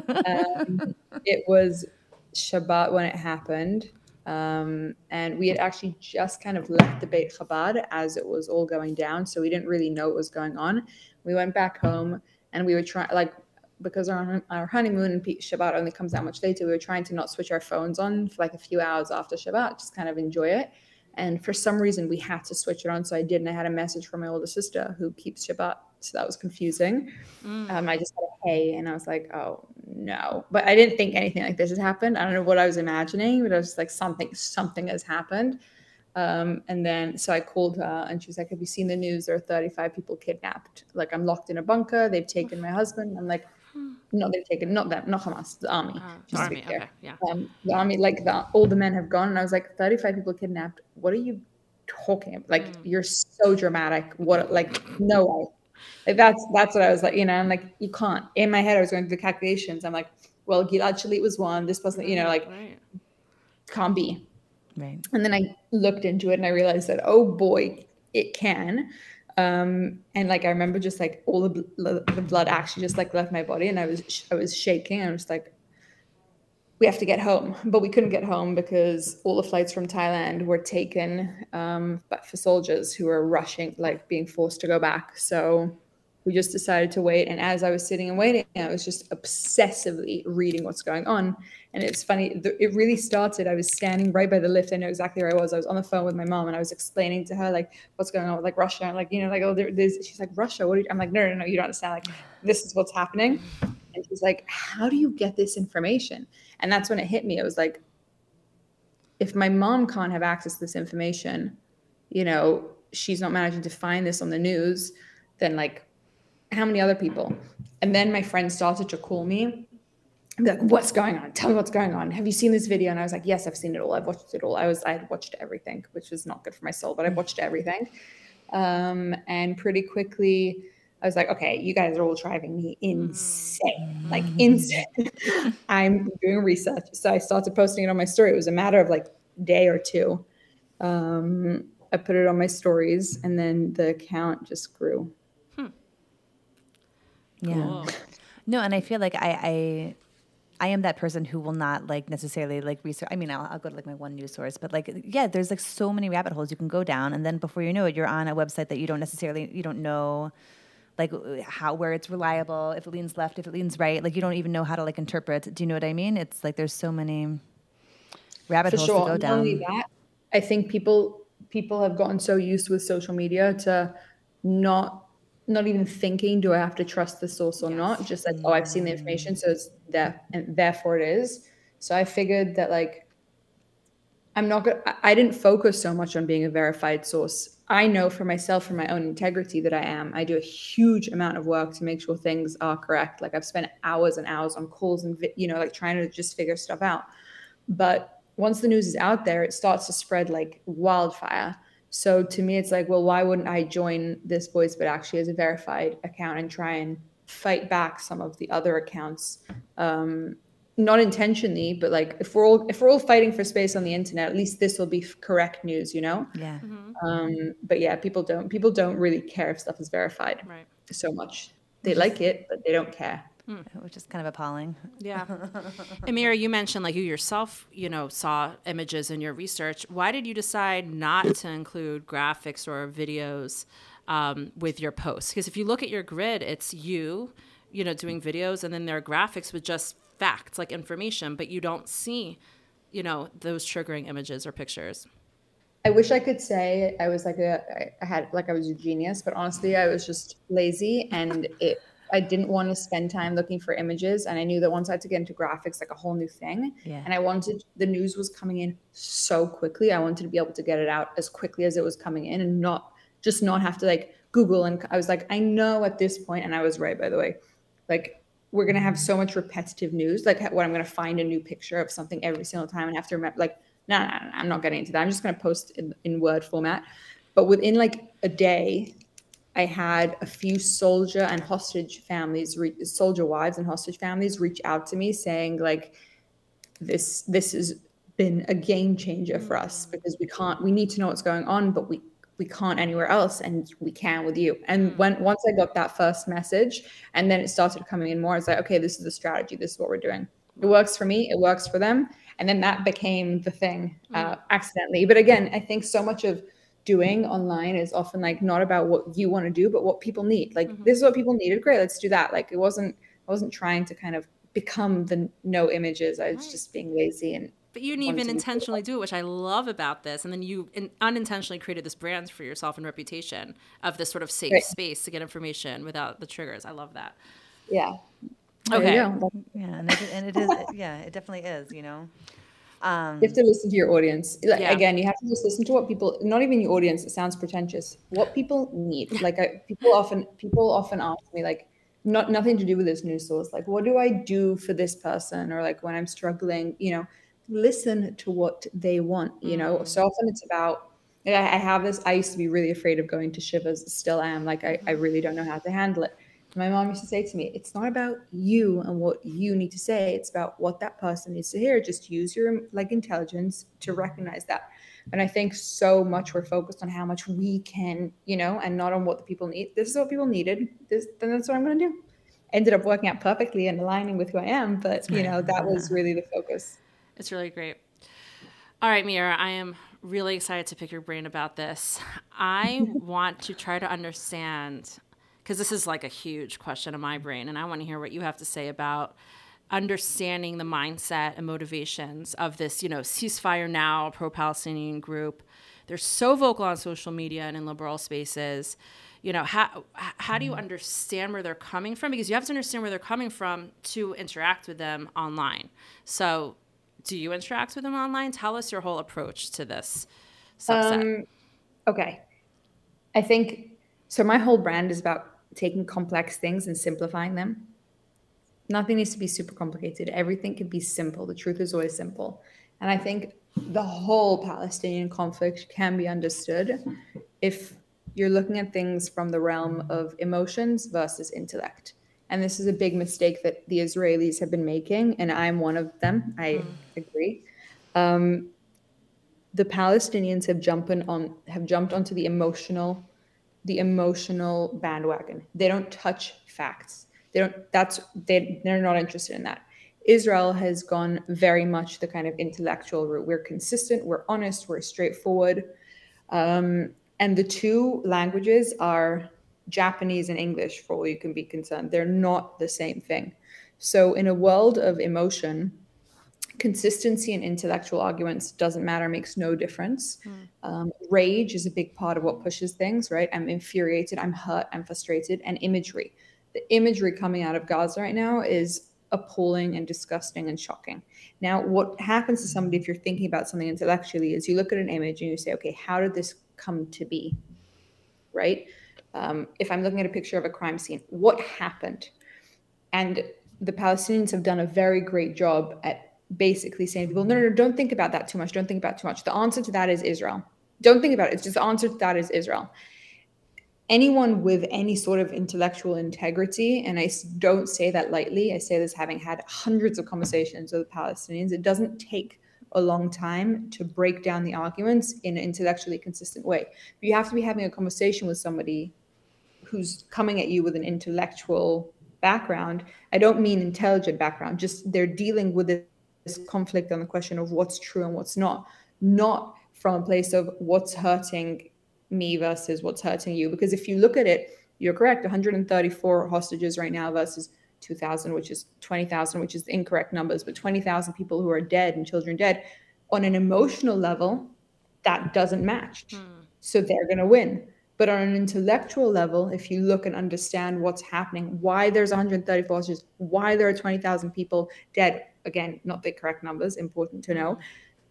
Speaker 1: Um, it was Shabbat when it happened. Um, and we had actually just kind of left the Beit Chabad as it was all going down. So we didn't really know what was going on. We went back home and we were trying, like, because our, our honeymoon and Shabbat only comes out much later, we were trying to not switch our phones on for like a few hours after Shabbat, just kind of enjoy it. And for some reason, we had to switch it on. So I did. And I had a message from my older sister who keeps Shabbat. So that was confusing. Mm. Um, I just had a hey, and I was like, oh, no. But I didn't think anything like this had happened. I don't know what I was imagining, but I was just like, something, something has happened. Um, and then, so I called her and she was like, have you seen the news? There are thirty-five people kidnapped. Like, I'm locked in a bunker. They've taken my husband. I'm like, no, they've taken, not them, not Hamas, the army.
Speaker 2: Uh, the army, okay, yeah.
Speaker 1: Um, the army, like the, all the men have gone. And I was like, thirty-five people kidnapped. What are you talking about? Like, mm. you're so dramatic. What, like, no way. Like, that's, that's what I was like, you know, I'm like, you can't. In my head, I was going through the calculations. I'm like, well, Gilad Shalit was one. This wasn't, you know, like, right. Can't be.
Speaker 3: Right.
Speaker 1: And then I looked into it and I realized that, oh boy, it can. Um, and like, I remember just like all the, bl- the blood actually just like left my body, and I was, sh- I was shaking. I was like, we have to get home, but we couldn't get home because all the flights from Thailand were taken, um, but for soldiers who were rushing, like being forced to go back. So we just decided to wait. And as I was sitting and waiting, I was just obsessively reading what's going on. And it's funny, it really started, I was standing right by the lift. I know exactly where I was. I was on the phone with my mom and I was explaining to her, like, what's going on with like Russia. And like, you know, like, oh, there, there's, she's like, Russia, what are you, I'm like, no, no, no, you don't understand. Like, this is what's happening. And she's like, how do you get this information? And that's when it hit me. It was like, if my mom can't have access to this information, you know, she's not managing to find this on the news, then like, how many other people? And then my friends started to call me and be like, what's going on? Tell me what's going on. Have you seen this video? And I was like, yes, I've seen it all. I've watched it all. I was, I had watched everything, which was not good for my soul, but I watched everything. Um, and pretty quickly I was like, okay, you guys are all driving me insane, like insane. I'm doing research. So I started posting it on my story. It was a matter of like a day or two. Um, I put it on my stories and then the account just grew.
Speaker 3: Yeah. Cool. No, and I feel like I, I I am that person who will not like necessarily like research. I mean, I'll, I'll go to like my one news source, but like, yeah, there's like so many rabbit holes you can go down. And then before you know it, you're on a website that you don't necessarily, you don't know like how, where it's reliable, if it leans left, if it leans right, like you don't even know how to like interpret. Do you know what I mean? It's like, there's so many rabbit
Speaker 1: For
Speaker 3: holes
Speaker 1: sure.
Speaker 3: to go
Speaker 1: Not
Speaker 3: down.
Speaker 1: only that, I think people people have gotten so used with social media to not not even thinking, do I have to trust the source or
Speaker 2: Yes.
Speaker 1: not? Just like, oh, I've seen the information, so it's there, and therefore it is. So I figured that like I'm not gonna, I I didn't focus so much on being a verified source. I know for myself, for my own integrity, that I am. I do a huge amount of work to make sure things are correct. Like I've spent hours and hours on calls and vi- you know, like trying to just figure stuff out. But once the news is out there, it starts to spread like wildfire. So to me, it's like, well, why wouldn't I join this voice, but actually as a verified account and try and fight back some of the other accounts? Um, not intentionally, but like if we're all if we're all fighting for space on the internet, at least this will be f- correct news, you know.
Speaker 3: Yeah.
Speaker 2: Mm-hmm.
Speaker 1: Um, but yeah, people don't people don't really care if stuff is verified
Speaker 2: Right.
Speaker 1: so much. They like it, but they don't care.
Speaker 3: Which is kind of appalling.
Speaker 2: Yeah. Amira, you mentioned like you yourself, you know, saw images in your research. Why did you decide not to include graphics or videos um, with your posts? Because if you look at your grid, it's you, you know, doing videos, and then there are graphics with just facts, like information, but you don't see, you know, those triggering images or pictures.
Speaker 1: I wish I could say I was like a I I had like I was a genius, but honestly, I was just lazy, and it I didn't want to spend time looking for images, and I knew that once I had to get into graphics, like a whole new thing.
Speaker 3: Yeah.
Speaker 1: And I wanted the news was coming in so quickly. I wanted to be able to get it out as quickly as it was coming in, and not just not have to like Google. And I was like, I know at this point, and I was right, by the way, like we're gonna have so much repetitive news. Like what I'm gonna find a new picture of something every single time and have to remember like. No, no, no, I'm not getting into that. I'm just going to post in, in Word format. But within like a day, I had a few soldier and hostage families, re- soldier wives and hostage families reach out to me saying like, this, this has been a game changer for us because we can't, we need to know what's going on, but we, we can't anywhere else, and we can with you. And when, once I got that first message and then it started coming in more, it's like, okay, this is the strategy. This is what we're doing. It works for me. It works for them. And then that became the thing uh, accidentally. But again, I think so much of doing online is often like not about what you want to do, but what people need. Like mm-hmm. this is what people needed. Great, let's do that. Like it wasn't, I wasn't trying to kind of become the no images. I was right. just being lazy. And
Speaker 2: but you didn't even intentionally do it, which I love about this. And then you in, unintentionally created this brand for yourself and reputation of this sort of safe right. space to get information without the triggers. I love that.
Speaker 1: Yeah.
Speaker 2: Okay.
Speaker 3: Yeah, and it, and it is. Yeah, it definitely is. You know, um,
Speaker 1: you have to listen to your audience. Like,
Speaker 2: yeah.
Speaker 1: Again, you have to just listen to what people. Not even your audience. It sounds pretentious. What people need. Like I, people often, people often ask me like, not nothing to do with this news source. Like, what do I do for this person? Or like when I'm struggling, you know, listen to what they want. You know, mm. so often it's about. I have this. I used to be really afraid of going to Shivers. Still am. Like I, I really don't know how to handle it. My mom used to say to me, it's not about you and what you need to say. It's about what that person needs to hear. Just use your like intelligence to recognize that. And I think so much we're focused on how much we can, you know, and not on what the people need. This is what people needed. This, then that's what I'm going to do. Ended up working out perfectly and aligning with who I am. But, you know, that was really the focus.
Speaker 2: It's really great. All right, Mira, I am really excited to pick your brain about this. I want to try to understand, because this is like a huge question in my brain, and I want to hear what you have to say about understanding the mindset and motivations of this, you know, ceasefire now, pro-Palestinian group. They're so vocal on social media and in liberal spaces. You know, how how do you understand where they're coming from? Because you have to understand where they're coming from to interact with them online. So do you interact with them online? Tell us your whole approach to this subset.
Speaker 1: Um, okay. I think, so my whole brand is about taking complex things and simplifying them. Nothing needs to be super complicated. Everything can be simple. The truth is always simple. And I think the whole Palestinian conflict can be understood if you're looking at things from the realm of emotions versus intellect. And this is a big mistake that the Israelis have been making, and I'm one of them. I mm. agree. Um, the Palestinians have jumped on have jumped onto the emotional the emotional bandwagon. They don't touch facts. They don't, that's, they, they're not interested in that. Israel has gone very much the kind of intellectual route. We're consistent, we're honest, we're straightforward. Um, and the two languages are Japanese and English, for all you can be concerned. They're not the same thing. So in a world of emotion, consistency in intellectual arguments doesn't matter, makes no difference. Mm. Um, rage is a big part of what pushes things, right? I'm infuriated, I'm hurt, I'm frustrated, and imagery. The imagery coming out of Gaza right now is appalling and disgusting and shocking. Now, what happens to somebody if you're thinking about something intellectually is you look at an image and you say, okay, how did this come to be, right? Um, if I'm looking at a picture of a crime scene, what happened? And the Palestinians have done a very great job at basically saying to people, no, no, no, don't think about that too much. Don't think about too much. The answer to that is Israel. Don't think about it. It's just the answer to that is Israel. Anyone with any sort of intellectual integrity, and I don't say that lightly, I say this having had hundreds of conversations with the Palestinians, it doesn't take a long time to break down the arguments in an intellectually consistent way. But you have to be having a conversation with somebody who's coming at you with an intellectual background. I don't mean intelligent background, just they're dealing with this conflict on the question of what's true and what's not, not from a place of what's hurting me versus what's hurting you. Because if you look at it, you're correct, one hundred thirty-four hostages right now versus two thousand, which is twenty thousand, which is the incorrect numbers, but twenty thousand people who are dead and children dead. On an emotional level, that doesn't match. Hmm. So they're going to win. But on an intellectual level, if you look and understand what's happening, why there's one hundred thirty-four hostages, why there are twenty thousand people dead, again, not the correct numbers, important to know,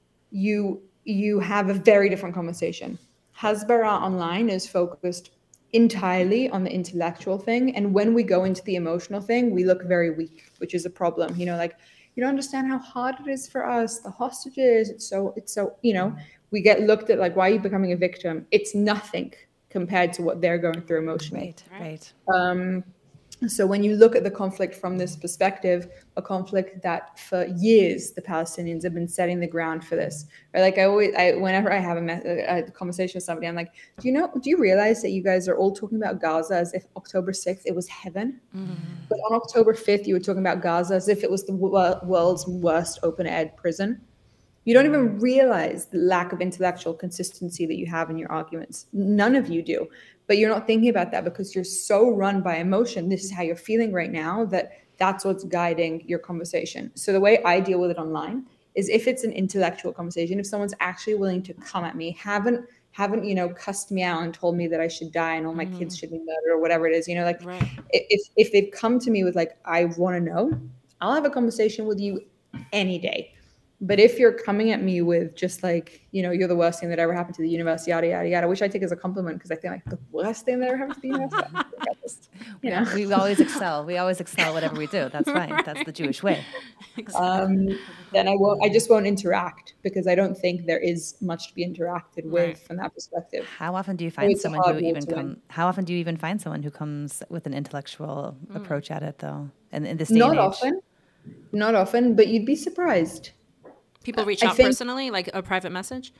Speaker 1: you you have a very different conversation. Hasbara online is focused entirely on the intellectual thing. And when we go into the emotional thing, we look very weak, which is a problem. You know, like, you don't understand how hard it is for us, the hostages, it's so, it's so, you know, we get looked at like, why are you becoming a victim? It's nothing compared to what they're going through emotionally.
Speaker 3: Right, right.
Speaker 1: Um, so when you look at the conflict from this perspective, a conflict that for years the Palestinians have been setting the ground for this, right? Like I always, I, whenever I have a, me- a conversation with somebody, I'm like, do you know, do you realize that you guys are all talking about Gaza as if October sixth, it was heaven? Mm-hmm. But on October fifth, you were talking about Gaza as if it was the w- world's worst open-air prison. You don't even realize the lack of intellectual consistency that you have in your arguments. None of you do. But you're not thinking about that because you're so run by emotion. This is how you're feeling right now, that that's what's guiding your conversation. So the way I deal with it online is if it's an intellectual conversation, if someone's actually willing to come at me, haven't, haven't, you know, cussed me out and told me that I should die and all my mm-hmm. kids should be murdered or whatever it is, you know, like right. if, if they've come to me with like, I want to know, I'll have a conversation with you any day. But if you're coming at me with just like, you know, you're the worst thing that ever happened to the universe, yada, yada, yada, which I take as a compliment because I think like the worst thing that ever happened to the universe. You know?
Speaker 3: We always excel. We always excel whatever we do. That's fine. Right. That's the Jewish way.
Speaker 1: Um, then I won't, I just won't interact because I don't think there is much to be interacted with right. from that perspective.
Speaker 3: How often do you find so someone who even come, how often do you even find someone who comes with an intellectual mm. approach at it though? And in this day
Speaker 1: Not
Speaker 3: and age?
Speaker 1: often, not often, but you'd be surprised.
Speaker 2: People reach out think, personally, like a private message?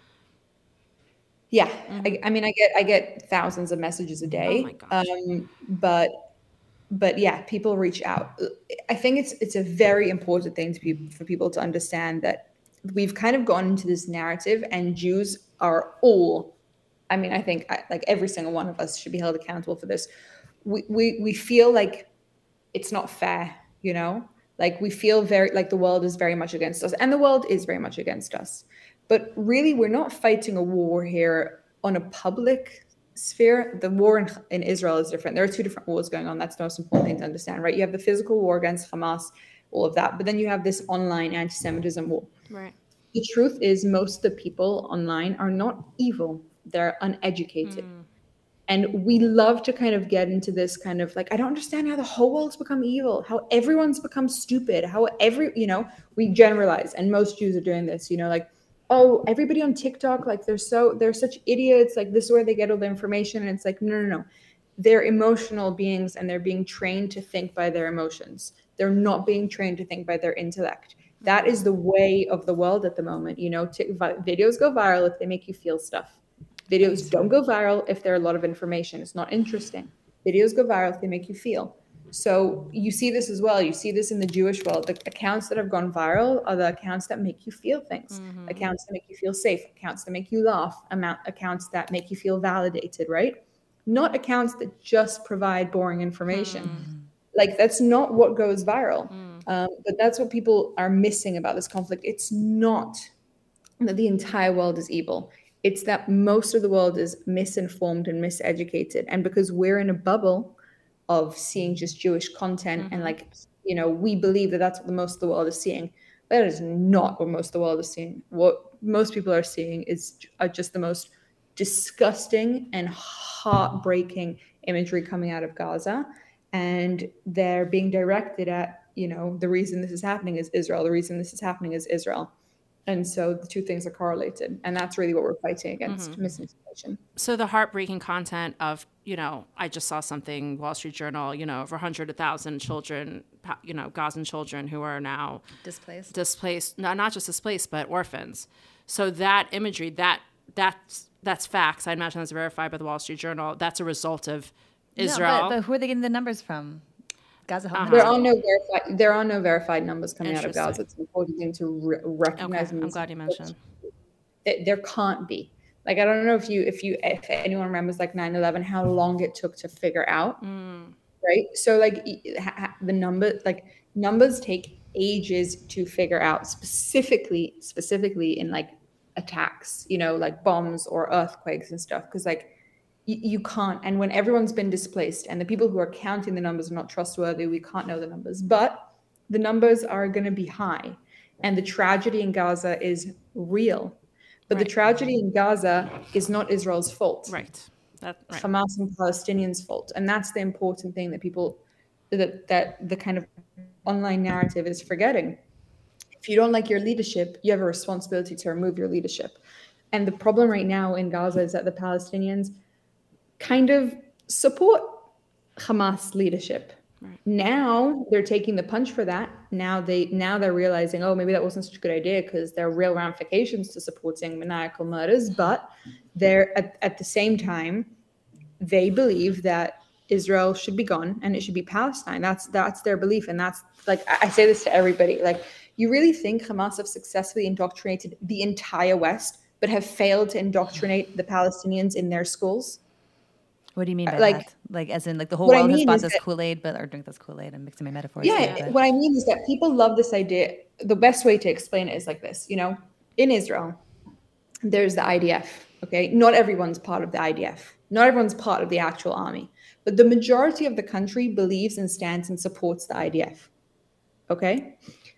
Speaker 1: Yeah. Mm-hmm. I, I mean, I get I get thousands of messages a day.
Speaker 2: Oh my gosh.
Speaker 1: Um, but but yeah, people reach out. I think it's it's a very important thing to be, for people to understand that we've kind of gone into this narrative and Jews are all, I mean, I think I, like every single one of us should be held accountable for this. We we we feel like it's not fair, you know? Like we feel very like the world is very much against us, and the world is very much against us. But really, we're not fighting a war here on a public sphere. The war in, in Israel is different. There are two different wars going on. That's the most important thing to understand, right? You have the physical war against Hamas, all of that, but then you have this online anti-Semitism war.
Speaker 2: Right.
Speaker 1: The truth is, most of the people online are not evil. They're uneducated. Mm. And we love to kind of get into this kind of like, I don't understand how the whole world's become evil, how everyone's become stupid, how every, you know, we generalize. And most Jews are doing this, you know, like, oh, everybody on TikTok, like they're so, they're such idiots. Like this is where they get all the information. And it's like, no, no, no. They're emotional beings and they're being trained to think by their emotions. They're not being trained to think by their intellect. That is the way of the world at the moment. You know, t- vi- videos go viral if they make you feel stuff. Videos don't go viral if there are a lot of information. It's not interesting. Videos go viral if they make you feel. So you see this as well. You see this in the Jewish world. The accounts that have gone viral are the accounts that make you feel things, mm-hmm. accounts that make you feel safe, accounts that make you laugh, amount, accounts that make you feel validated, right? Not accounts that just provide boring information. Mm. Like that's not what goes viral. Mm. Um, but that's what people are missing about this conflict. It's not that the entire world is evil. It's that most of the world is misinformed and miseducated. And because we're in a bubble of seeing just Jewish content mm-hmm. and like, you know, we believe that that's what the most of the world is seeing. That is not what most of the world is seeing. What most people are seeing is are just the most disgusting and heartbreaking imagery coming out of Gaza. And they're being directed at, you know, the reason this is happening is Israel. The reason this is happening is Israel. And so the two things are correlated. And that's really what we're fighting against, mm-hmm. misinformation.
Speaker 2: So the heartbreaking content of, you know, I just saw something, Wall Street Journal, you know, over one hundred thousand children, you know, Gazan children who are now
Speaker 3: displaced,
Speaker 2: displaced, no, not just displaced, but orphans. So that imagery, that that's, that's facts. I imagine that's verified by the Wall Street Journal. That's a result of Israel.
Speaker 3: No, but, but who are they getting the numbers from? Gaza Home
Speaker 2: Uh-huh.
Speaker 1: There are no verified. There are no verified numbers coming out of Gaza. It's an important thing to re- recognize.
Speaker 2: Okay. I'm glad you mentioned.
Speaker 1: There, there can't be. Like I don't know if you, if you, if anyone remembers like nine eleven, how long it took to figure out, mm. right? So like the number, like numbers take ages to figure out. Specifically, specifically in like attacks, you know, like bombs or earthquakes and stuff, because like. You can't, and when everyone's been displaced and the people who are counting the numbers are not trustworthy, we can't know the numbers, but the numbers are going to be high. And the tragedy in Gaza is real. But right. the tragedy in Gaza is not Israel's fault.
Speaker 2: Right. That, right.
Speaker 1: Hamas and Palestinians' fault. And that's the important thing that people, that, that the kind of online narrative is forgetting. If you don't like your leadership, you have a responsibility to remove your leadership. And the problem right now in Gaza is that the Palestinians kind of support Hamas leadership. Right. Now they're taking the punch for that. Now they now they're realizing, oh, maybe that wasn't such a good idea because there are real ramifications to supporting maniacal murders. But they're at, at the same time, they believe that Israel should be gone and it should be Palestine. That's that's their belief, and that's like I say this to everybody. Like, you really think Hamas have successfully indoctrinated the entire West, but have failed to indoctrinate the Palestinians in their schools?
Speaker 3: What do you mean by
Speaker 1: like,
Speaker 3: that? Like, as in, like, the whole world I mean has bought this Kool-Aid, but or drink this Kool-Aid. I'm mixing my metaphors.
Speaker 1: Yeah,
Speaker 3: here,
Speaker 1: what I mean is that people love this idea. The best way to explain it is like this. You know, in Israel, there's the I D F. Okay, not everyone's part of the I D F. Not everyone's part of the actual army, but the majority of the country believes and stands and supports the I D F. Okay,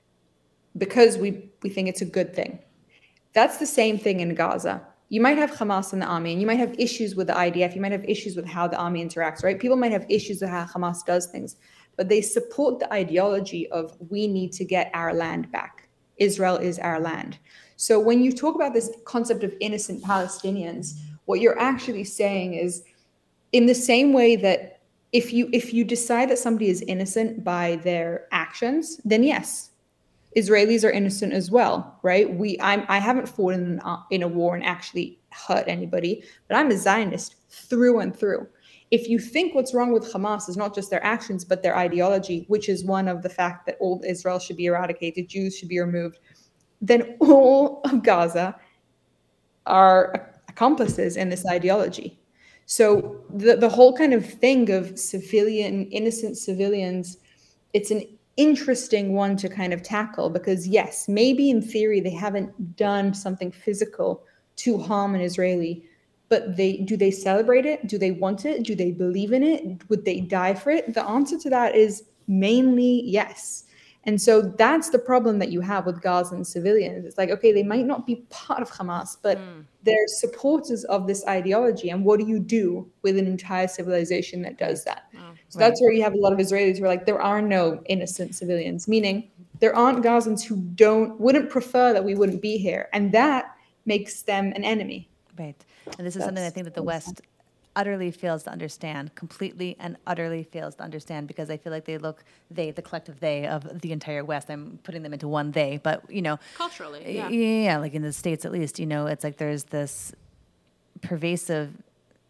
Speaker 1: because we we think it's a good thing. That's the same thing in Gaza. You might have Hamas in the army, and you might have issues with the I D F. You might have issues with how the army interacts, right? People might have issues with how Hamas does things, but they support the ideology of we need to get our land back. Israel is our land. So when you talk about this concept of innocent Palestinians, what you're actually saying is, in the same way that if you if you decide that somebody is innocent by their actions, then yes, Israelis are innocent as well, right? We, I'm, I haven't fought in, uh, in a war and actually hurt anybody, but I'm a Zionist through and through. If you think what's wrong with Hamas is not just their actions, but their ideology, which is one of the fact that all Israel should be eradicated, Jews should be removed, then all of Gaza are accomplices in this ideology. So the, the whole kind of thing of civilian, innocent civilians, it's an interesting one to kind of tackle, because yes, maybe in theory they haven't done something physical to harm an Israeli, but they do they celebrate it? Do they want it? Do they believe in it? Would they die for it? The answer to that is mainly yes. And so that's the problem that you have with Gazan civilians. It's like, okay, they might not be part of Hamas, but mm. they're supporters of this ideology. And what do you do with an entire civilization that does that? Oh, so right. That's where you have a lot of Israelis who are like, there are no innocent civilians, meaning there aren't Gazans who don't wouldn't prefer that we wouldn't be here. And that makes them an enemy.
Speaker 3: Right. And this is that's, something I think that the West utterly fails to understand, completely and utterly fails to understand, because I feel like they look, they, the collective they of the entire West, I'm putting them into one they, but, you know.
Speaker 2: Culturally, yeah.
Speaker 3: Yeah, like in the States at least, you know, it's like there's this pervasive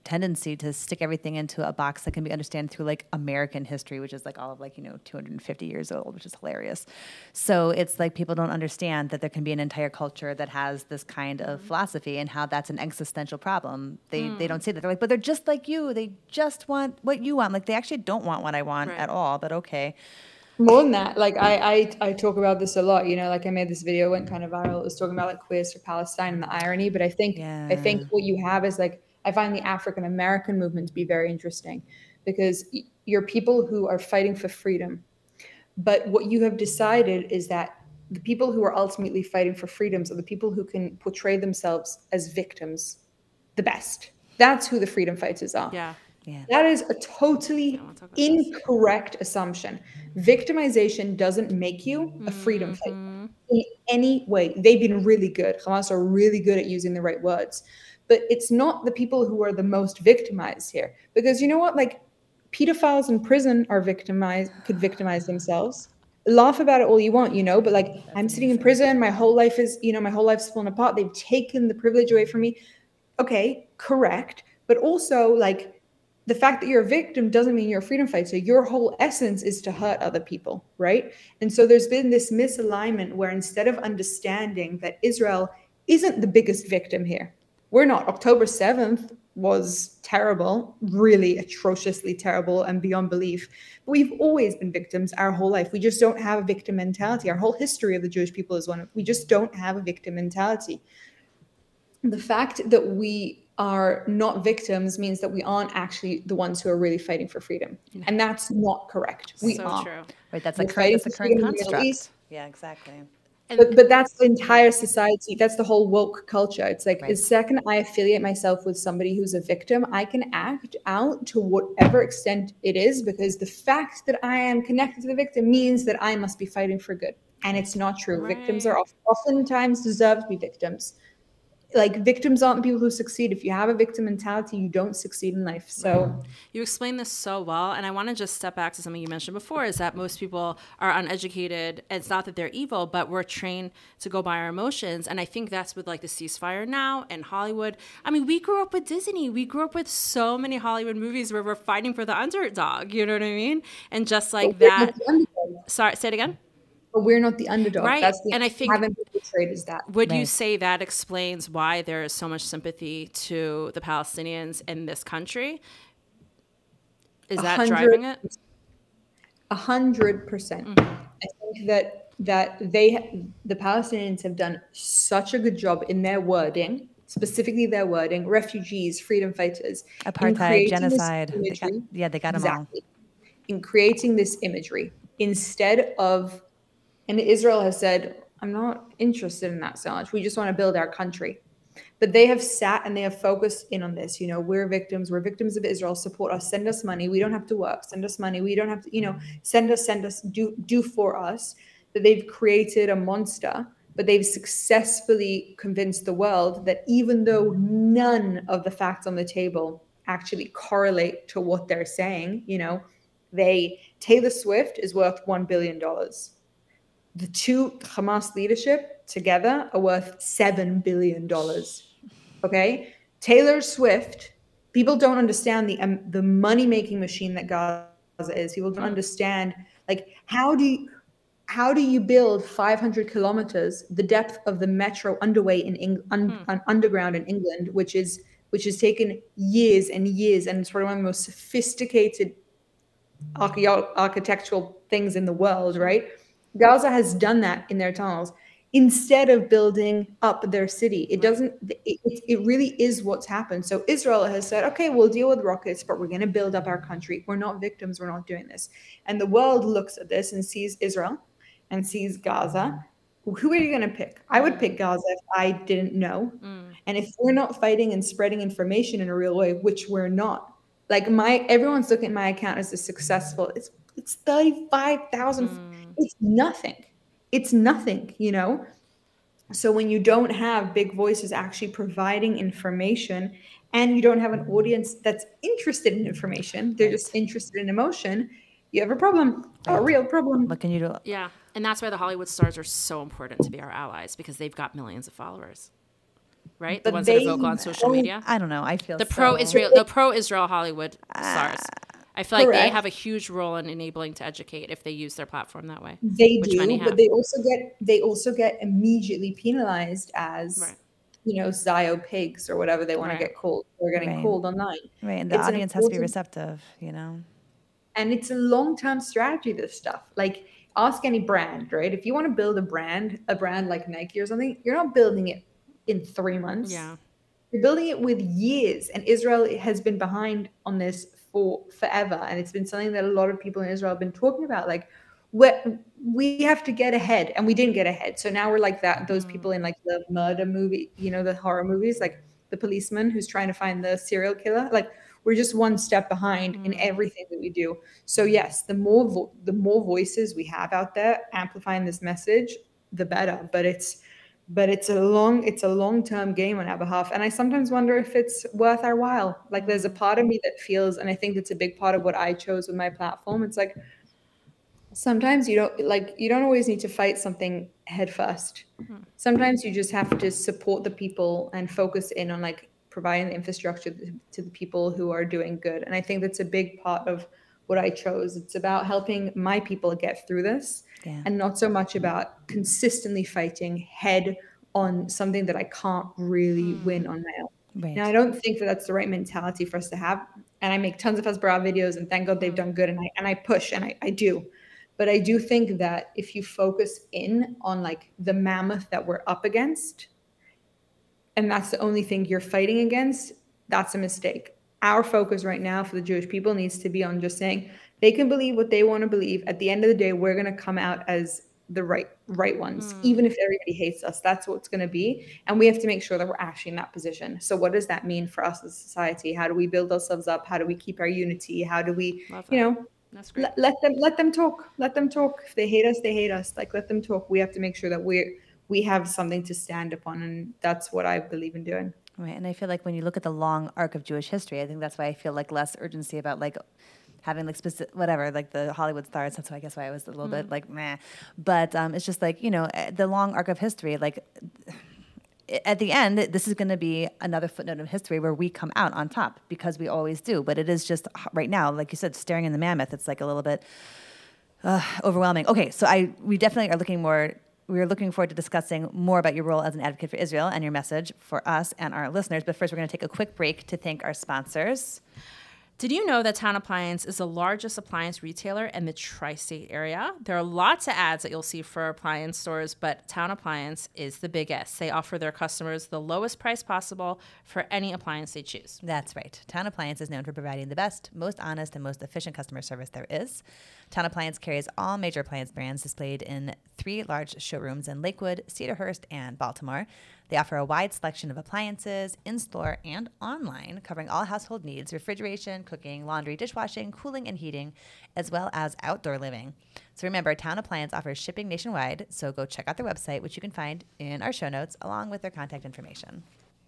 Speaker 3: tendency to stick everything into a box that can be understood through like American history, which is like all of like, you know, two hundred fifty years old, which is hilarious. So it's like people don't understand that there can be an entire culture that has this kind of philosophy and how that's an existential problem. They mm. they don't see that. They're like, but they're just like you. They just want what you want. Like they actually don't want what I want right. at all, but okay.
Speaker 1: More than that, like I, I I talk about this a lot, you know, like I made this video, went kind of viral. It was talking about like Queers for Palestine and the irony. But I think yeah. I think what you have is like, I find the African American movement to be very interesting because you're people who are fighting for freedom. But what you have decided is that the people who are ultimately fighting for freedoms are the people who can portray themselves as victims the best. That's who the freedom fighters are.
Speaker 2: Yeah.
Speaker 3: Yeah.
Speaker 1: That is a totally incorrect this. assumption. Victimization doesn't make you a freedom mm-hmm. fighter in any way. They've been really good. Hamas are really good at using the right words. But it's not the people who are the most victimized here. Because you know what? Like, pedophiles in prison are victimized, could victimize themselves. Laugh about it all you want, you know, but like, That's I'm sitting amazing. in prison. My whole life is, you know, my whole life's fallen apart. They've taken the privilege away from me. Okay, correct. But also, like, the fact that you're a victim doesn't mean you're a freedom fighter. Your whole essence is to hurt other people, right? And so there's been this misalignment where instead of understanding that Israel isn't the biggest victim here, we're not. October seventh was terrible, really atrociously terrible and beyond belief. But we've always been victims our whole life. We just don't have a victim mentality. Our whole history of the Jewish people is one of, we just don't have a victim mentality. The fact that we are not victims means that we aren't actually the ones who are really fighting for freedom. And that's not correct. We
Speaker 2: so
Speaker 1: are.
Speaker 2: True.
Speaker 3: Right, that's a current, that's a current construct. Yeah, exactly.
Speaker 1: But, but that's the entire society. That's the whole woke culture. It's like right. the second I affiliate myself with somebody who's a victim, I can act out to whatever extent it is, because the fact that I am connected to the victim means that I must be fighting for good. And it's not true. Right. Victims are oftentimes deserve to be victims. Like, victims aren't the people who succeed. If you have a victim mentality, you don't succeed in life. So
Speaker 2: you explained this so well. And I want to just step back to something you mentioned before, is that most people are uneducated. It's not that they're evil, but we're trained to go by our emotions. And I think that's with like the ceasefire now and Hollywood. I mean, we grew up with Disney. We grew up with so many Hollywood movies where we're fighting for the underdog. You know what I mean? And just like that. Sorry, say it again.
Speaker 1: But we're not the underdog.
Speaker 2: Right.
Speaker 1: That's the,
Speaker 2: and I think
Speaker 1: haven't been portrayed as that.
Speaker 2: Would
Speaker 3: right.
Speaker 2: you say that explains why there is so much sympathy to the Palestinians in this country? Is that driving it?
Speaker 1: A hundred percent. I think that that they the Palestinians have done such a good job in their wording, specifically their wording, refugees, freedom fighters,
Speaker 3: apartheid, genocide. They got, yeah, they got them
Speaker 1: exactly, all. In creating this imagery instead of. And Israel has said, I'm not interested in that so much. We just want to build our country. But they have sat and they have focused in on this. You know, we're victims. We're victims of Israel. Support us. Send us money. We don't have to work. Send us money. We don't have to, you know, send us, send us, do, do for us. That they've created a monster, but they've successfully convinced the world that even though none of the facts on the table actually correlate to what they're saying, you know, they, Taylor Swift is worth one billion dollars. The two Hamas leadership together are worth seven billion dollars. Okay? Taylor Swift, people don't understand the um, the money-making machine that Gaza is. People don't understand, like, how do you, how do you build five hundred kilometers, the depth of the metro underway in Eng- un- hmm. un- underground in England, which is which has taken years and years, and it's probably one of the most sophisticated archae- architectural things in the world, right? Gaza has done that in their tunnels instead of building up their city. It doesn't, it, it really is what's happened. So Israel has said, okay, we'll deal with rockets, but we're going to build up our country. We're not victims. We're not doing this. And the world looks at this and sees Israel and sees Gaza. Who are you going to pick? I would pick Gaza if I didn't know. Mm. And if we're not fighting and spreading information in a real way, which we're not, like my, everyone's looking at my account as a successful, it's, it's thirty-five thousand. Mm. It's nothing. It's nothing, you know? So when you don't have big voices actually providing information and you don't have an audience that's interested in information, they're right. just interested in emotion, you have a problem, right. a real problem.
Speaker 3: What can you do?
Speaker 2: Yeah. And that's why the Hollywood stars are so important to be our allies, because they've got millions of followers. right?
Speaker 1: But
Speaker 2: the ones that are
Speaker 1: they
Speaker 2: vocal on social
Speaker 1: don't-
Speaker 2: media.
Speaker 3: I don't know. I feel
Speaker 2: The
Speaker 3: so-
Speaker 2: pro-Israel, the pro-Israel Hollywood stars. I feel like they
Speaker 1: Correct.
Speaker 2: have a huge role in enabling to educate if they use their platform that way.
Speaker 1: They
Speaker 2: which many
Speaker 1: do,
Speaker 2: have.
Speaker 1: but they also get they also get immediately penalized as
Speaker 2: Right.
Speaker 1: you know, Zio pigs or whatever they want
Speaker 2: Right.
Speaker 1: to get called. They're getting
Speaker 3: Right.
Speaker 1: called online.
Speaker 3: Right, and the
Speaker 1: It's an
Speaker 3: audience has to be
Speaker 1: important-
Speaker 3: receptive, you know?
Speaker 1: And it's a long-term strategy, this stuff. Like, ask any brand, right? If you want to build a brand, a brand like Nike or something, you're not building it in three months.
Speaker 2: Yeah.
Speaker 1: You're building it with years. And Israel has been behind on this for forever. And it's been something that a lot of people in Israel have been talking about. Like, we we have to get ahead, and we didn't get ahead. So now we're like that. Those people in like the murder movie, you know, the horror movies, like the policeman who's trying to find the serial killer. Like, we're just one step behind mm. in everything that we do. So yes, the more vo- the more voices we have out there amplifying this message, the better. But it's but it's a long it's a long term game on our behalf, and I sometimes wonder if it's worth our while. Like, there's a part of me that feels, and I think that's a big part of what I chose with my platform. It's like, sometimes you don't like you don't always need to fight something head first. Mm-hmm. Sometimes you just have to support the people and focus in on like providing the infrastructure to the people who are doing good. And I think that's a big part of what I chose. It's about helping my people get through this, yeah. and not so much about consistently fighting head on something that I can't really mm. win on my own. Right. Now, I don't think that that's the right mentality for us to have. And I make tons of Hasbara videos, and thank God they've done good. And I and I push, and I, I do. But I do think that if you focus in on like the mammoth that we're up against, and that's the only thing you're fighting against, that's a mistake. Our focus right now for the Jewish people needs to be on just saying they can believe what they want to believe. At the end of the day, we're going to come out as the right right ones, mm. even if everybody hates us. That's what it's going to be. And we have to make sure that we're actually in that position. So what does that mean for us as a society? How do we build ourselves up? How do we keep our unity? How do we, you know,
Speaker 2: That's great.
Speaker 1: Let, let them let them talk. Let them talk. If they hate us, they hate us. Like, let them talk. We have to make sure that we we have something to stand upon, and that's what I believe in doing.
Speaker 3: Right, and I feel like when you look at the long arc of Jewish history, I think that's why I feel like less urgency about like having like specific whatever, like the Hollywood stars. That's why I guess why I was a little mm. bit like meh. But um, it's just like, you know, the long arc of history, like. At the end, this is going to be another footnote of history where we come out on top, because we always do. But it is just right now, like you said, staring in the mammoth. It's like a little bit uh, overwhelming. Okay, so I we definitely are looking more. We are looking forward to discussing more about your role as an advocate for Israel and your message for us and our listeners. But first, we're going to take a quick break to thank our sponsors.
Speaker 2: Did you know that Town Appliance is the largest appliance retailer in the tri-state area? There are lots of ads that you'll see for appliance stores, but Town Appliance is the biggest. They offer their customers the lowest price possible for any appliance they choose.
Speaker 3: That's right. Town Appliance is known for providing the best, most honest, and most efficient customer service there is. Town Appliance carries all major appliance brands displayed in three large showrooms in Lakewood, Cedarhurst, and Baltimore. They offer a wide selection of appliances in-store and online, covering all household needs: refrigeration, cooking, laundry, dishwashing, cooling, and heating, as well as outdoor living. So remember, Town Appliance offers shipping nationwide, so go check out their website, which you can find in our show notes, along with their contact information.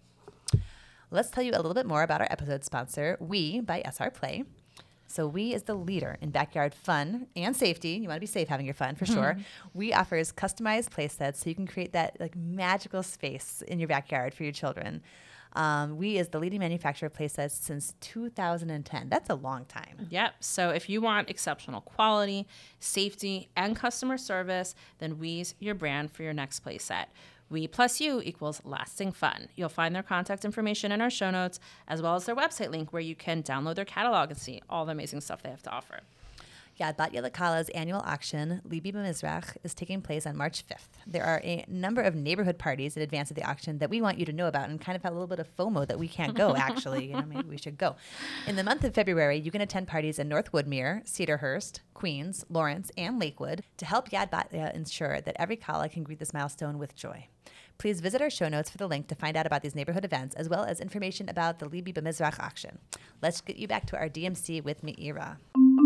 Speaker 3: Let's tell you a little bit more about our episode sponsor, We by S R Play. So We is the leader in backyard fun and safety. You want to be safe having your fun, for sure. Mm-hmm. We offers customized play sets so you can create that like magical space in your backyard for your children. Um, We is the leading manufacturer of play sets since two thousand ten. That's a long time.
Speaker 2: Yep. So if you want exceptional quality, safety, and customer service, then We's your brand for your next play set. We plus you equals lasting fun. You'll find their contact information in our show notes, as well as their website link where you can download their catalog and see all the amazing stuff they have to offer.
Speaker 3: Yad Batya Lakala's annual auction, Libi B'Mizrach, is taking place on March fifth. There are a number of neighborhood parties in advance of the auction that we want you to know about, and kind of have a little bit of FOMO that we can't go, actually. You know, maybe we should go. In the month of February, you can attend parties in North Woodmere, Cedarhurst, Queens, Lawrence, and Lakewood to help Yad Batya ensure that every Kala can greet this milestone with joy. Please visit our show notes for the link to find out about these neighborhood events, as well as information about the Libi B'Mizrach auction. Let's get you back to our D M C with Meira.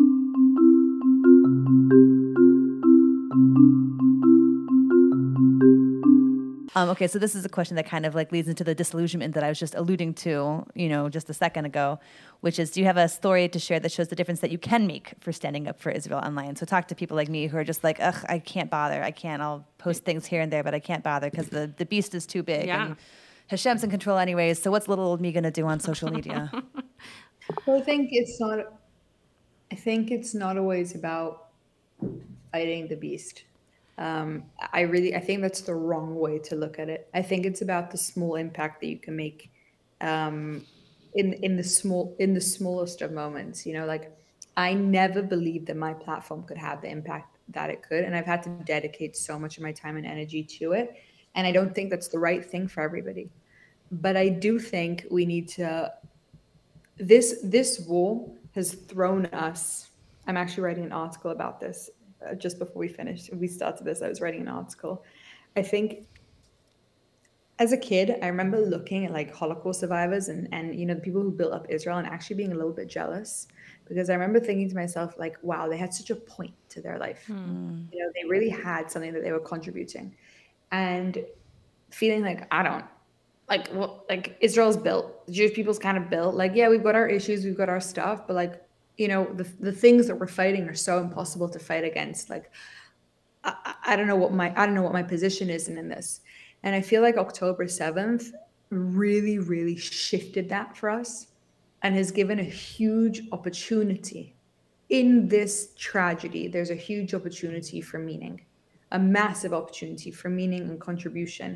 Speaker 3: Um, okay, so this is a question that kind of like leads into the disillusionment that I was just alluding to, you know, just a second ago, which is, do you have a story to share that shows the difference that you can make for standing up for Israel online? So talk to people like me who are just like, ugh, I can't bother. I can't. I'll post things here and there, but I can't bother because the, the beast is too big.
Speaker 2: Yeah.
Speaker 3: And Hashem's in control anyways, so what's little old me going to do on social media?
Speaker 1: Well, I think it's not, I think it's not always about fighting the beast. Um, I really, I think that's the wrong way to look at it. I think it's about the small impact that you can make um, in in the small in the smallest of moments. You know, like I never believed that my platform could have the impact that it could, and I've had to dedicate so much of my time and energy to it. And I don't think that's the right thing for everybody. But I do think we need to. This this war has thrown us. I'm actually writing an article about this uh, just before we finished. We started this. I was writing an article. I think as a kid, I remember looking at like Holocaust survivors and and you know the people who built up Israel and actually being a little bit jealous because I remember thinking to myself like, wow, they had such a point to their life.
Speaker 2: Hmm.
Speaker 1: You know, they really had something that they were contributing, and feeling like I don't like well, like Israel's built, the Jewish people's kind of built. Like, yeah, we've got our issues, we've got our stuff, but like, you know, the the things that we're fighting are so impossible to fight against. Like, I, I don't know what my I don't know what my position is in, in this. And I feel like October seventh really, really shifted that for us and has given a huge opportunity in this tragedy. There's a huge opportunity for meaning, a massive opportunity for meaning and contribution.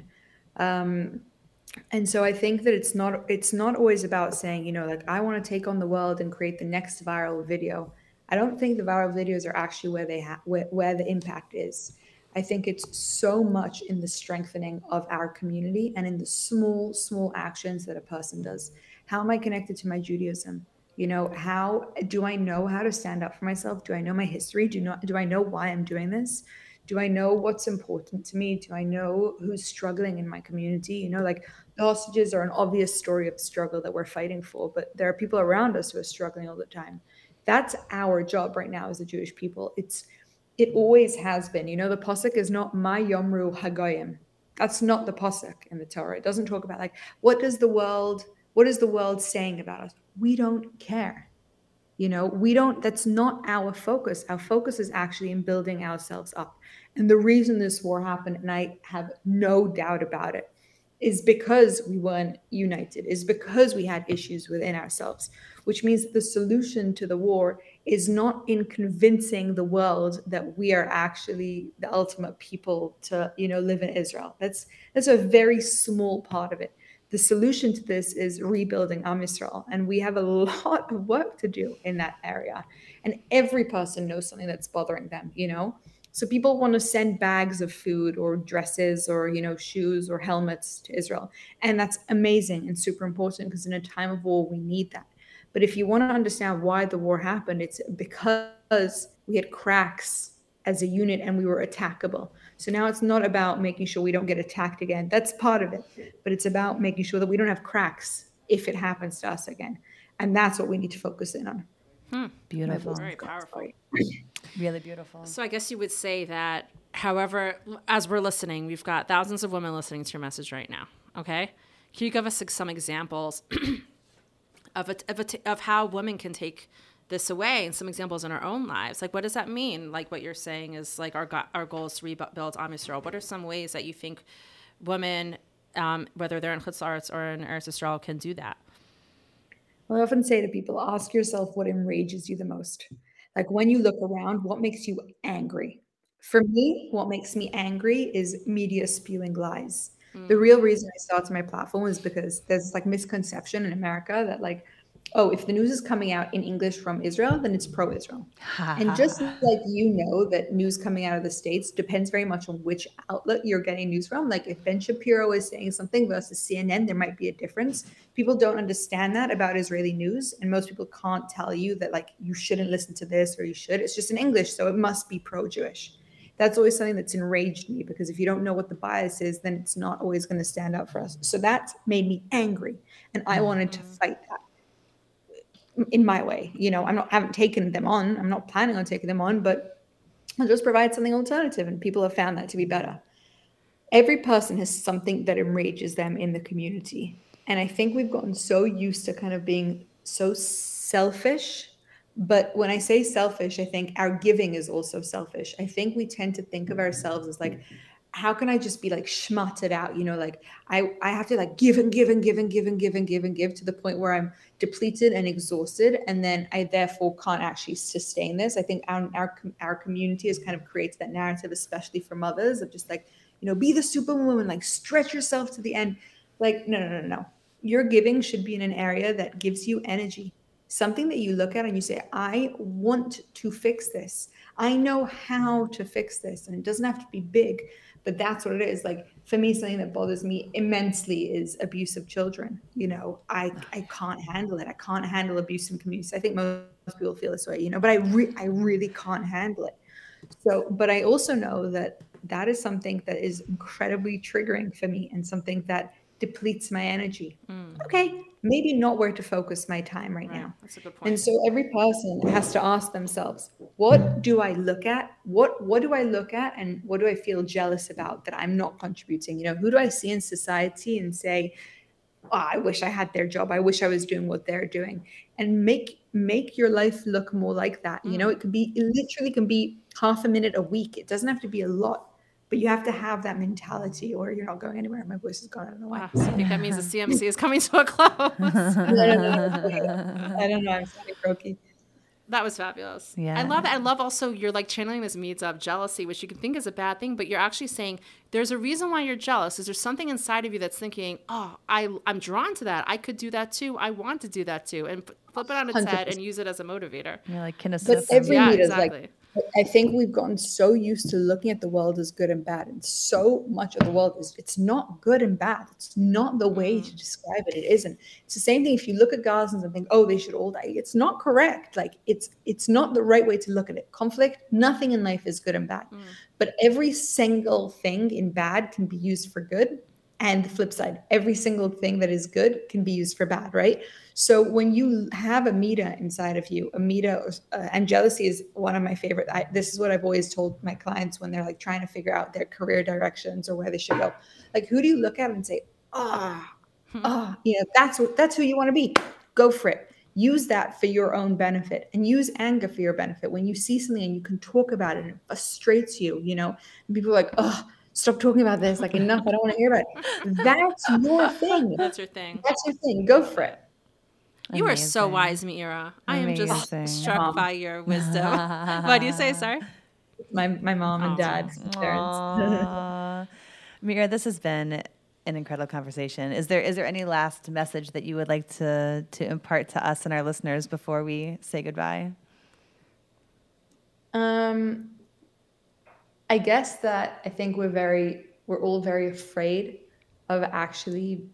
Speaker 1: Um, and so I think that it's not it's not always about saying, you know, like I want to take on the world and create the next viral video. I don't think the viral videos are actually where they ha- where, where the impact is. I think it's so much in the strengthening of our community and in the small, small actions that a person does. How am I connected to my Judaism? You know, how do I know how to stand up for myself? Do I know my history? Do not do I know why I'm doing this? Do I know what's important to me? Do I know who's struggling in my community? You know, like the hostages are an obvious story of struggle that we're fighting for, but there are people around us who are struggling all the time. That's our job right now as a Jewish people. It's it always has been. You know, the posuk is not my Yomru Hagoyim. That's not the posuk in the Torah. It doesn't talk about like what does the world, what is the world saying about us? We don't care. You know, we don't, that's not our focus. Our focus is actually in building ourselves up. And the reason this war happened, and I have no doubt about it, is because we weren't united, is because we had issues within ourselves, which means that the solution to the war is not in convincing the world that we are actually the ultimate people to, you know, live in Israel. That's that's a very small part of it. The solution to this is rebuilding Am Yisrael, and we have a lot of work to do in that area. And every person knows something that's bothering them, you know. So people want to send bags of food or dresses or, you know, shoes or helmets to Israel. And that's amazing and super important because in a time of war, we need that. But if you want to understand why the war happened, it's because we had cracks as a unit and we were attackable. So now it's not about making sure we don't get attacked again. That's part of it. But it's about making sure that we don't have cracks if it happens to us again. And that's what we need to focus in on.
Speaker 2: Hmm.
Speaker 3: Beautiful.
Speaker 2: Very powerful.
Speaker 3: Really beautiful.
Speaker 2: So I guess you would say that, however, as we're listening, we've got thousands of women listening to your message right now. Okay. Can you give us some examples of a, of, a t- of how women can take this away and some examples in our own lives? Like, what does that mean? Like what you're saying is like our, go- our goal is to rebuild Am Yisrael. What are some ways that you think women, um, whether they're in Chutz La'aretz or in Eretz Yisrael, can do that?
Speaker 1: Well, I often say to people, ask yourself what enrages you the most. Like when you look around, what makes you angry? For me, what makes me angry is media spewing lies. Mm. The real reason I started my platform is because there's this like misconception in America that like, oh, if the news is coming out in English from Israel, then it's pro-Israel. And just like you know that news coming out of the States depends very much on which outlet you're getting news from. Like if Ben Shapiro is saying something versus C N N, there might be a difference. People don't understand that about Israeli news. And most people can't tell you that like you shouldn't listen to this or you should. It's just in English, so it must be pro-Jewish. That's always something that's enraged me because if you don't know what the bias is, then it's not always going to stand up for us. So that made me angry. And I wanted to fight that in my way. You know, I'm not, I haven't taken them on. I'm not planning on taking them on, but I'll just provide something alternative. And people have found that to be better. Every person has something that enrages them in the community. And I think we've gotten so used to kind of being so selfish. But when I say selfish, I think our giving is also selfish. I think we tend to think of ourselves as like, how can I just be like schmutted out? You know, like I, I have to like give and give and give and give and give and give and give to the point where I'm depleted and exhausted. And then I therefore can't actually sustain this. I think our, our, our community has kind of created that narrative, especially for mothers, of just like, you know, be the superwoman, like stretch yourself to the end. Like, no, no, no, no. Your giving should be in an area that gives you energy. Something that you look at and you say, I want to fix this. I know how to fix this. And it doesn't have to be big, but that's what it is. Like for me, something that bothers me immensely is abuse of children. You know, I, I can't handle it. I can't handle abuse in communities. I think most people feel this way, you know, but I, re- I really can't handle it. So, but I also know that that is something that is incredibly triggering for me and something that depletes my energy. Mm. Okay, maybe not where to focus my time right, right now.
Speaker 2: That's a good point.
Speaker 1: And so every person has to ask themselves, what do I look at? What what do I look at and what do I feel jealous about that I'm not contributing? You know, who do I see in society and say, oh, I wish I had their job. I wish I was doing what they're doing. And make make your life look more like that. Mm. You know, it could be, it literally can be half a minute a week. It doesn't have to be a lot. But you have to have that mentality or you're not going anywhere. My voice is gone. I don't know why.
Speaker 2: Uh, I think that means the C M C is coming to a close.
Speaker 1: no, no, no. I don't know. I'm sounding croaky.
Speaker 2: That was fabulous.
Speaker 3: Yeah.
Speaker 2: I love it. I love also you're like channeling this needs of jealousy, which you can think is a bad thing, but you're actually saying there's a reason why you're jealous. Is there something inside of you that's thinking, oh, I, I'm drawn to that. I could do that too. I want to do that too. And flip it on its one hundred percent head and use it as a motivator.
Speaker 3: Yeah, like kinesis.
Speaker 1: But every
Speaker 2: yeah,
Speaker 1: need
Speaker 2: exactly.
Speaker 1: is like, I think we've gotten so used to looking at the world as good and bad. And so much of the world is, it's not good and bad. It's not the way mm. to describe it. It isn't. It's the same thing. If you look at Gazans and think, oh, they should all die. It's not correct. Like it's, it's not the right way to look at it. Conflict, nothing in life is good and bad. Mm. But every single thing in bad can be used for good. And the flip side, every single thing that is good can be used for bad, right? So when you have Amida inside of you, Amida, uh, and jealousy is one of my favorite. I, this is what I've always told my clients when they're like trying to figure out their career directions or where they should go. Like, who do you look at and say, ah, oh, ah, oh, you know, that's what, that's who you want to be. Go for it. Use that for your own benefit and use anger for your benefit. When you see something and you can talk about it and it frustrates you, you know, and people are like, oh, stop talking about this. Like, enough. I don't want to hear about it. That's your thing.
Speaker 2: That's your thing.
Speaker 1: That's your thing. Go for it.
Speaker 2: You Amazing. Are so wise, Meira. I am just struck mom. By your wisdom. What do you say, sorry?
Speaker 1: My my mom and dad,
Speaker 3: parents. Meira, this has been an incredible conversation. Is there is there any last message that you would like to to impart to us and our listeners before we say goodbye?
Speaker 1: Um, I guess that I think we're very we're all very afraid of actually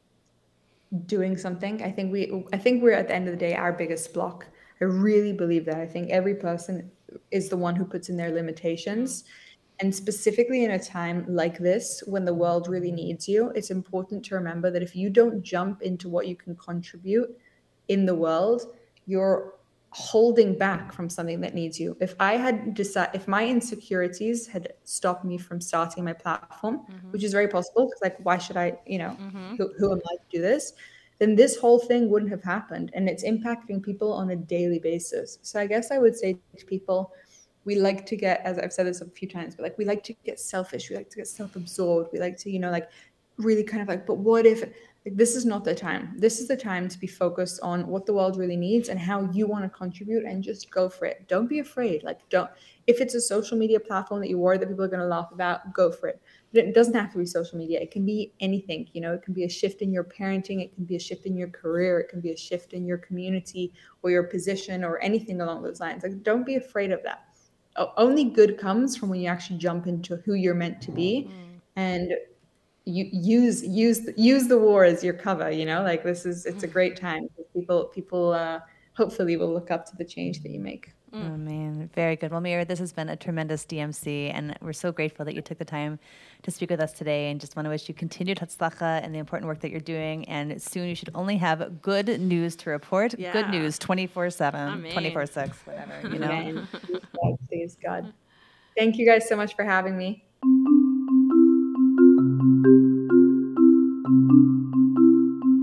Speaker 1: doing something. I think we I think we're at the end of the day our biggest block. I really believe that. I think every person is the one who puts in their limitations. And specifically in a time like this, when the world really needs you, it's important to remember that if you don't jump into what you can contribute in the world, you're holding back from something that needs you. If I had decided, if my insecurities had stopped me from starting my platform, mm-hmm. which is very possible, because like, why should I, you know, mm-hmm. who, who am I to do this? Then this whole thing wouldn't have happened. And it's impacting people on a daily basis. So I guess I would say to people, we like to get, as I've said this a few times, but like, we like to get selfish. We like to get self-absorbed. We like to, you know, like really kind of like, but what if, like, this is not the time. This is the time to be focused on what the world really needs and how you want to contribute, and just go for it. Don't be afraid. Like, don't, if it's a social media platform that you're worried that people are going to laugh about, go for it. But it doesn't have to be social media. It can be anything, you know, it can be a shift in your parenting. It can be a shift in your career. It can be a shift in your community or your position or anything along those lines. Like, don't be afraid of that. Only good comes from when you actually jump into who you're meant to be, mm. and you use use use the war as your cover. You know, like this is it's a great time. People people uh, hopefully will look up to the change that you make.
Speaker 3: Mm. Oh man, very good. Well, Meira, this has been a tremendous D M C, and we're so grateful that you took the time to speak with us today, and just want to wish you continued hatzlacha and the important work that you're doing, and soon you should only have good news to report. Yeah. Good news twenty-four seven, twenty-four six, whatever, you know.
Speaker 1: Amen. Please God, please God. Thank you guys so much for having me.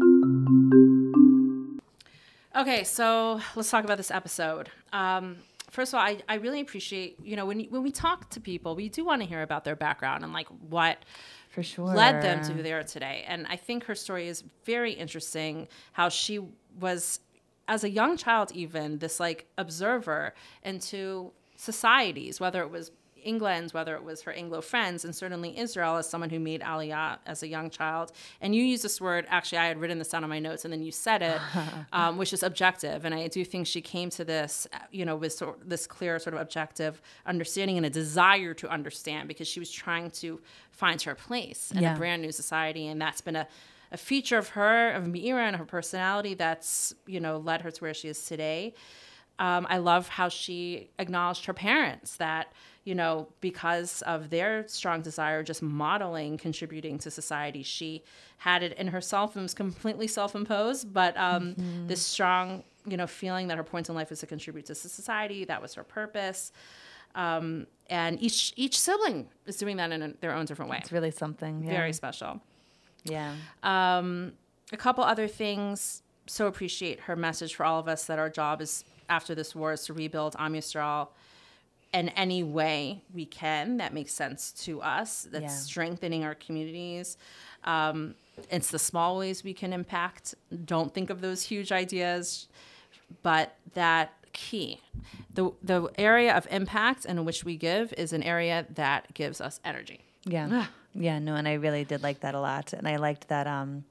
Speaker 2: Okay, so let's talk about this episode. Um, first of all, I, I really appreciate, you know, when when we talk to people, we do want to hear about their background and like what
Speaker 3: for sure
Speaker 2: led them to who they are today. And I think her story is very interesting, how she was, as a young child even, this like observer into societies, whether it was England, whether it was her Anglo friends, and certainly Israel as someone who made Aliyah as a young child. And you use this word, actually I had written this down on my notes and then you said it, um, which is objective. And I do think she came to this, you know, with sort of this clear sort of objective understanding and a desire to understand, because she was trying to find her place in
Speaker 3: yeah.
Speaker 2: a brand new society. And that's been a, a feature of her, of Meira and her personality that's, you know, led her to where she is today. Um, I love how she acknowledged her parents, that, you know, because of their strong desire, just modeling, contributing to society, she had it in herself and was completely self-imposed. But um, mm-hmm. this strong, you know, feeling that her point in life is to contribute to society, that was her purpose. Um, and each each sibling is doing that in a, their own different way.
Speaker 3: It's really something. Yeah.
Speaker 2: Very special.
Speaker 3: Yeah.
Speaker 2: Um, a couple other things. So appreciate her message for all of us that our job is, after this war, is to rebuild Am Yisrael in any way we can that makes sense to us, that's
Speaker 3: yeah.
Speaker 2: strengthening our communities. Um, it's the small ways we can impact. Don't think of those huge ideas, but that key. The the area of impact in which we give is an area that gives us energy.
Speaker 3: Yeah. yeah, no, and I really did like that a lot. And I liked that um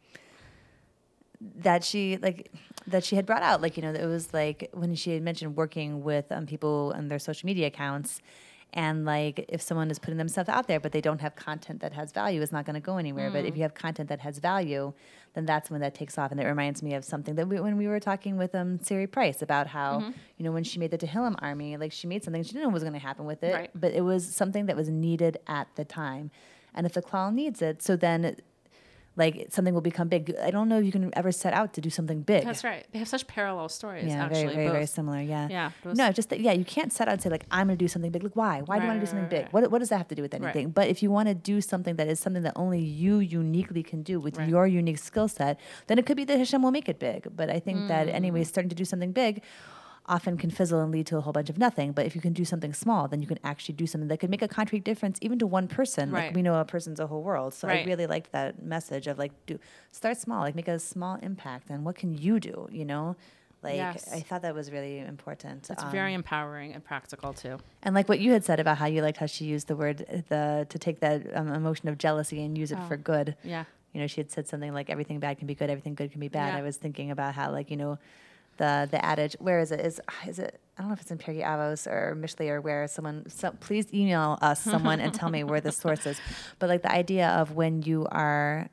Speaker 3: that she like that she had brought out, like, you know, it was like when she had mentioned working with um, people and their social media accounts, and like if someone is putting themselves out there but they don't have content that has value, it's not going to go anywhere. Mm. But if you have content that has value, then that's when that takes off. And it reminds me of something that we, when we were talking with um Sari Price about how mm-hmm. you know, when she made the Tehillim Army, like she made something, she didn't know what was going to happen with it,
Speaker 2: right.
Speaker 3: but it was something that was needed at the time. And if the klal needs it, so then like something will become big. I don't know if you can ever set out to do something big.
Speaker 2: That's right. They have such parallel stories.
Speaker 3: Yeah,
Speaker 2: actually,
Speaker 3: very, very,
Speaker 2: both.
Speaker 3: very similar. Yeah.
Speaker 2: Yeah. Both.
Speaker 3: No, just that, yeah, you can't set out and say like, I'm going to do something big. Like, why? Why
Speaker 2: right,
Speaker 3: do you want to do something
Speaker 2: right,
Speaker 3: big?
Speaker 2: right.
Speaker 3: What What does that have to do with anything?
Speaker 2: Right.
Speaker 3: But if you want to do something that is something that only you uniquely can do with
Speaker 2: right.
Speaker 3: your unique skill set, then it could be that Hashem will make it big. But I think
Speaker 2: mm.
Speaker 3: that anyway, starting to do something big often can fizzle and lead to a whole bunch of nothing. But if you can do something small, then you can actually do something that could make a concrete difference even to one person.
Speaker 2: Right.
Speaker 3: Like we know a person's a whole world. So
Speaker 2: right.
Speaker 3: I really liked that message of like, do start small, like make a small impact. And what can you do, you know? Like,
Speaker 2: yes.
Speaker 3: I thought that was really important.
Speaker 2: It's
Speaker 3: um,
Speaker 2: very empowering and practical too.
Speaker 3: And like what you had said about how you liked how she used the word, the to take that um, emotion of jealousy and use it
Speaker 2: oh.
Speaker 3: for good.
Speaker 2: Yeah.
Speaker 3: You know, she had said something like everything bad can be good, everything good can be bad.
Speaker 2: Yeah.
Speaker 3: I was thinking about how, like, you know, the the adage, where is it? Is is it? I don't know if it's in Pirkei Avos or Mishlei or where. Someone, so please email us someone and tell me where the source is. But like the idea of when you are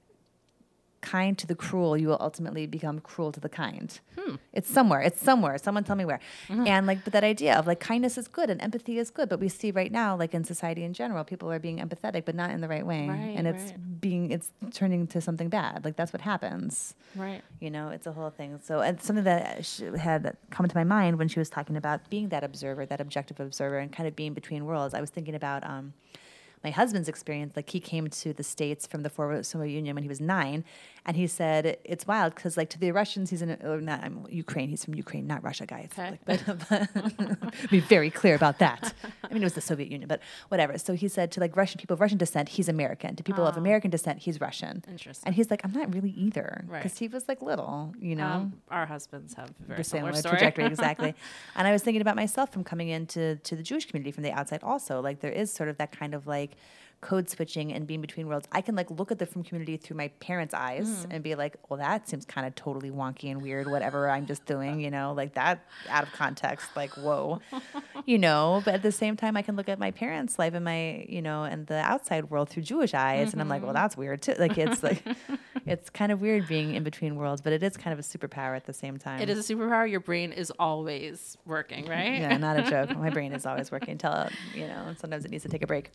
Speaker 3: kind to the cruel, you will ultimately become cruel to the kind. Hmm. It's somewhere. It's somewhere. Someone tell me where. Mm-hmm. And like, but that idea of like kindness is good and empathy is good. But we see right now, like in society in general, people are being empathetic, but not in the right way.
Speaker 2: Right,
Speaker 3: and it's
Speaker 2: right.
Speaker 3: being, it's turning to something bad. Like that's what happens.
Speaker 2: Right.
Speaker 3: You know, it's a whole thing. So, and something that sh- had come to my mind when she was talking about being that observer, that objective observer, and kind of being between worlds. I was thinking about um, my husband's experience. Like he came to the States from the former Soviet Union when he was nine, and he said it's wild because like to the Russians, he's in or not I'm Ukraine. He's from Ukraine, not Russia, guys.
Speaker 2: Okay.
Speaker 3: Like, but, but be very clear about that. I mean, it was the Soviet Union, but whatever. So he said to like Russian people of Russian descent, he's American. To people
Speaker 2: oh.
Speaker 3: of American descent, he's Russian.
Speaker 2: Interesting.
Speaker 3: And he's like, I'm not really either, because
Speaker 2: right.
Speaker 3: he was like little, you know.
Speaker 2: Um, our husbands have a very
Speaker 3: the
Speaker 2: similar,
Speaker 3: similar
Speaker 2: story.
Speaker 3: trajectory, exactly. And I was thinking about myself from coming into to the Jewish community from the outside also. Like there is sort of that kind of like code switching and being between worlds. I can like look at the frum community through my parents' eyes mm. and be like, well, that seems kind of totally wonky and weird, whatever I'm just doing, you know, like that out of context, like, whoa, you know, but at the same time, I can look at my parents' life and my, you know, and the outside world through Jewish eyes. Mm-hmm. And I'm like, well, that's weird too. Like, it's like, it's kind of weird being in between worlds, but it is kind of a superpower at the same time.
Speaker 2: It is a superpower. Your brain is always working, right?
Speaker 3: Yeah, not a joke. My brain is always working until, you know, sometimes it needs to take a break.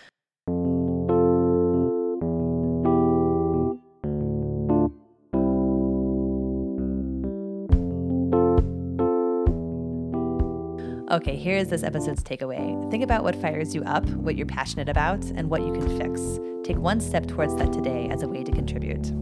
Speaker 3: Okay, here's this episode's takeaway. Think about what fires you up, what you're passionate about, and what you can fix. Take one step towards that today as a way to contribute.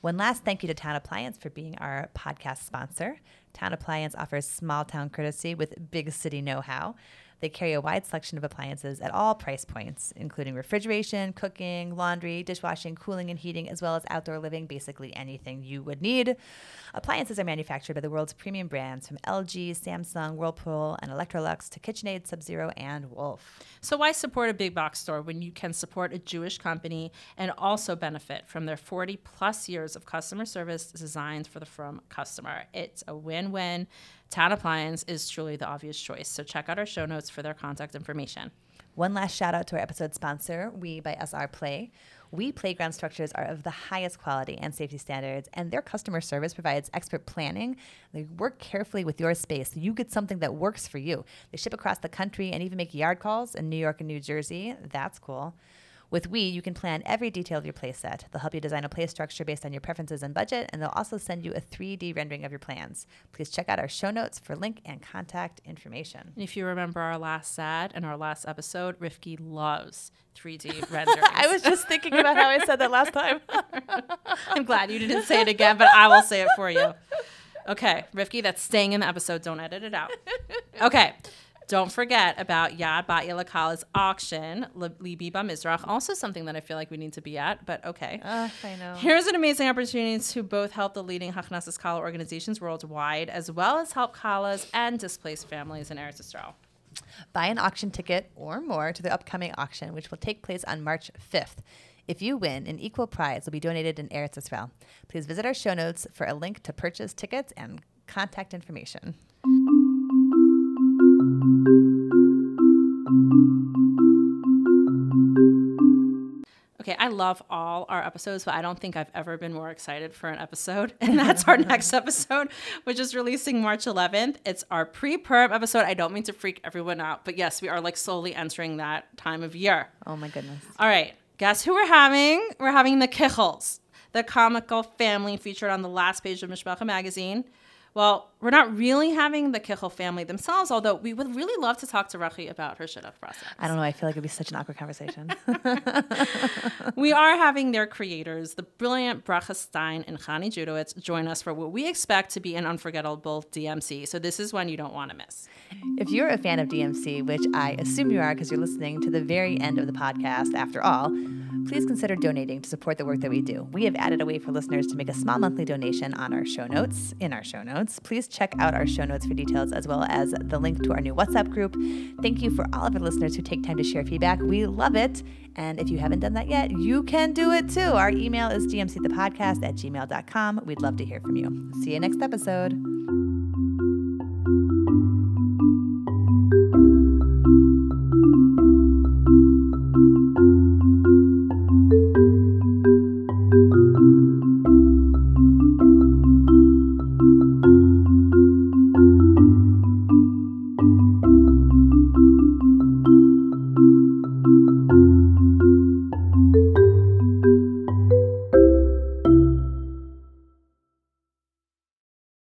Speaker 3: One last thank you to Town Appliance for being our podcast sponsor. Town Appliance offers small town courtesy with big city know-how. They carry a wide selection of appliances at all price points, including refrigeration, cooking, laundry, dishwashing, cooling and heating, as well as outdoor living, basically anything you would need. Appliances are manufactured by the world's premium brands from L G, Samsung, Whirlpool, and Electrolux to KitchenAid, Sub-Zero, and Wolf.
Speaker 2: So why support a big box store when you can support a Jewish company and also benefit from their forty plus years of customer service designed for the Frum customer? It's a win-win. Town Appliance is truly the obvious choice. So check out our show notes for their contact information.
Speaker 3: One last shout out to our episode sponsor, We by S R Play. We playground structures are of the highest quality and safety standards, and their customer service provides expert planning. They work carefully with your space so you get something that works for you. They ship across the country and even make yard calls in New York and New Jersey. That's cool. With We, you can plan every detail of your play set. They'll help you design a play structure based on your preferences and budget, and they'll also send you a three D rendering of your plans. Please check out our show notes for link and contact information.
Speaker 2: And if you remember our last ad and our last episode, Rifki loves three D renderings.
Speaker 3: I was just thinking about how I said that last time.
Speaker 2: I'm glad you didn't say it again, but I will say it for you. Okay, Rifki, that's staying in the episode. Don't edit it out. Okay. Don't forget about Yad Batya Lakala's auction, Libi Bamizrach, also something that I feel like we need to be at, but okay.
Speaker 3: Uh, I know.
Speaker 2: Here's an amazing opportunity to both help the leading Hachnasas Kala organizations worldwide, as well as help Kalas and displaced families in Eretz Yisrael.
Speaker 3: Buy an auction ticket or more to the upcoming auction, which will take place on March fifth. If you win, an equal prize will be donated in Eretz Yisrael. Please visit our show notes for a link to purchase tickets and contact information.
Speaker 2: Okay, I love all our episodes, but I don't think I've ever been more excited for an episode. And that's our next episode, which is releasing March eleventh. It's our pre-perm episode. I don't mean to freak everyone out, but yes, we are like slowly entering that time of year.
Speaker 3: Oh my goodness.
Speaker 2: All right, guess who we're having? We're having the Kichels, the comical family featured on the last page of Mishpacha magazine. Well, we're not really having the Kichel family themselves, although we would really love to talk to Rachi about her shidduch process.
Speaker 3: I don't know. I feel like it'd be such an awkward conversation.
Speaker 2: We are having their creators, the brilliant Bracha Stein and Chani Judowitz, join us for what we expect to be an unforgettable D M C. So this is one you don't want to miss.
Speaker 3: If you're a fan of D M C, which I assume you are because you're listening to the very end of the podcast after all, please consider donating to support the work that we do. We have added a way for listeners to make a small monthly donation on our show notes, in our show notes. Please check out our show notes for details as well as the link to our new WhatsApp group. Thank you for all of our listeners who take time to share feedback. We love it. And if you haven't done that yet, you can do it too. Our email is d m c the podcast at gmail dot com. We'd love to hear from you. See you next episode.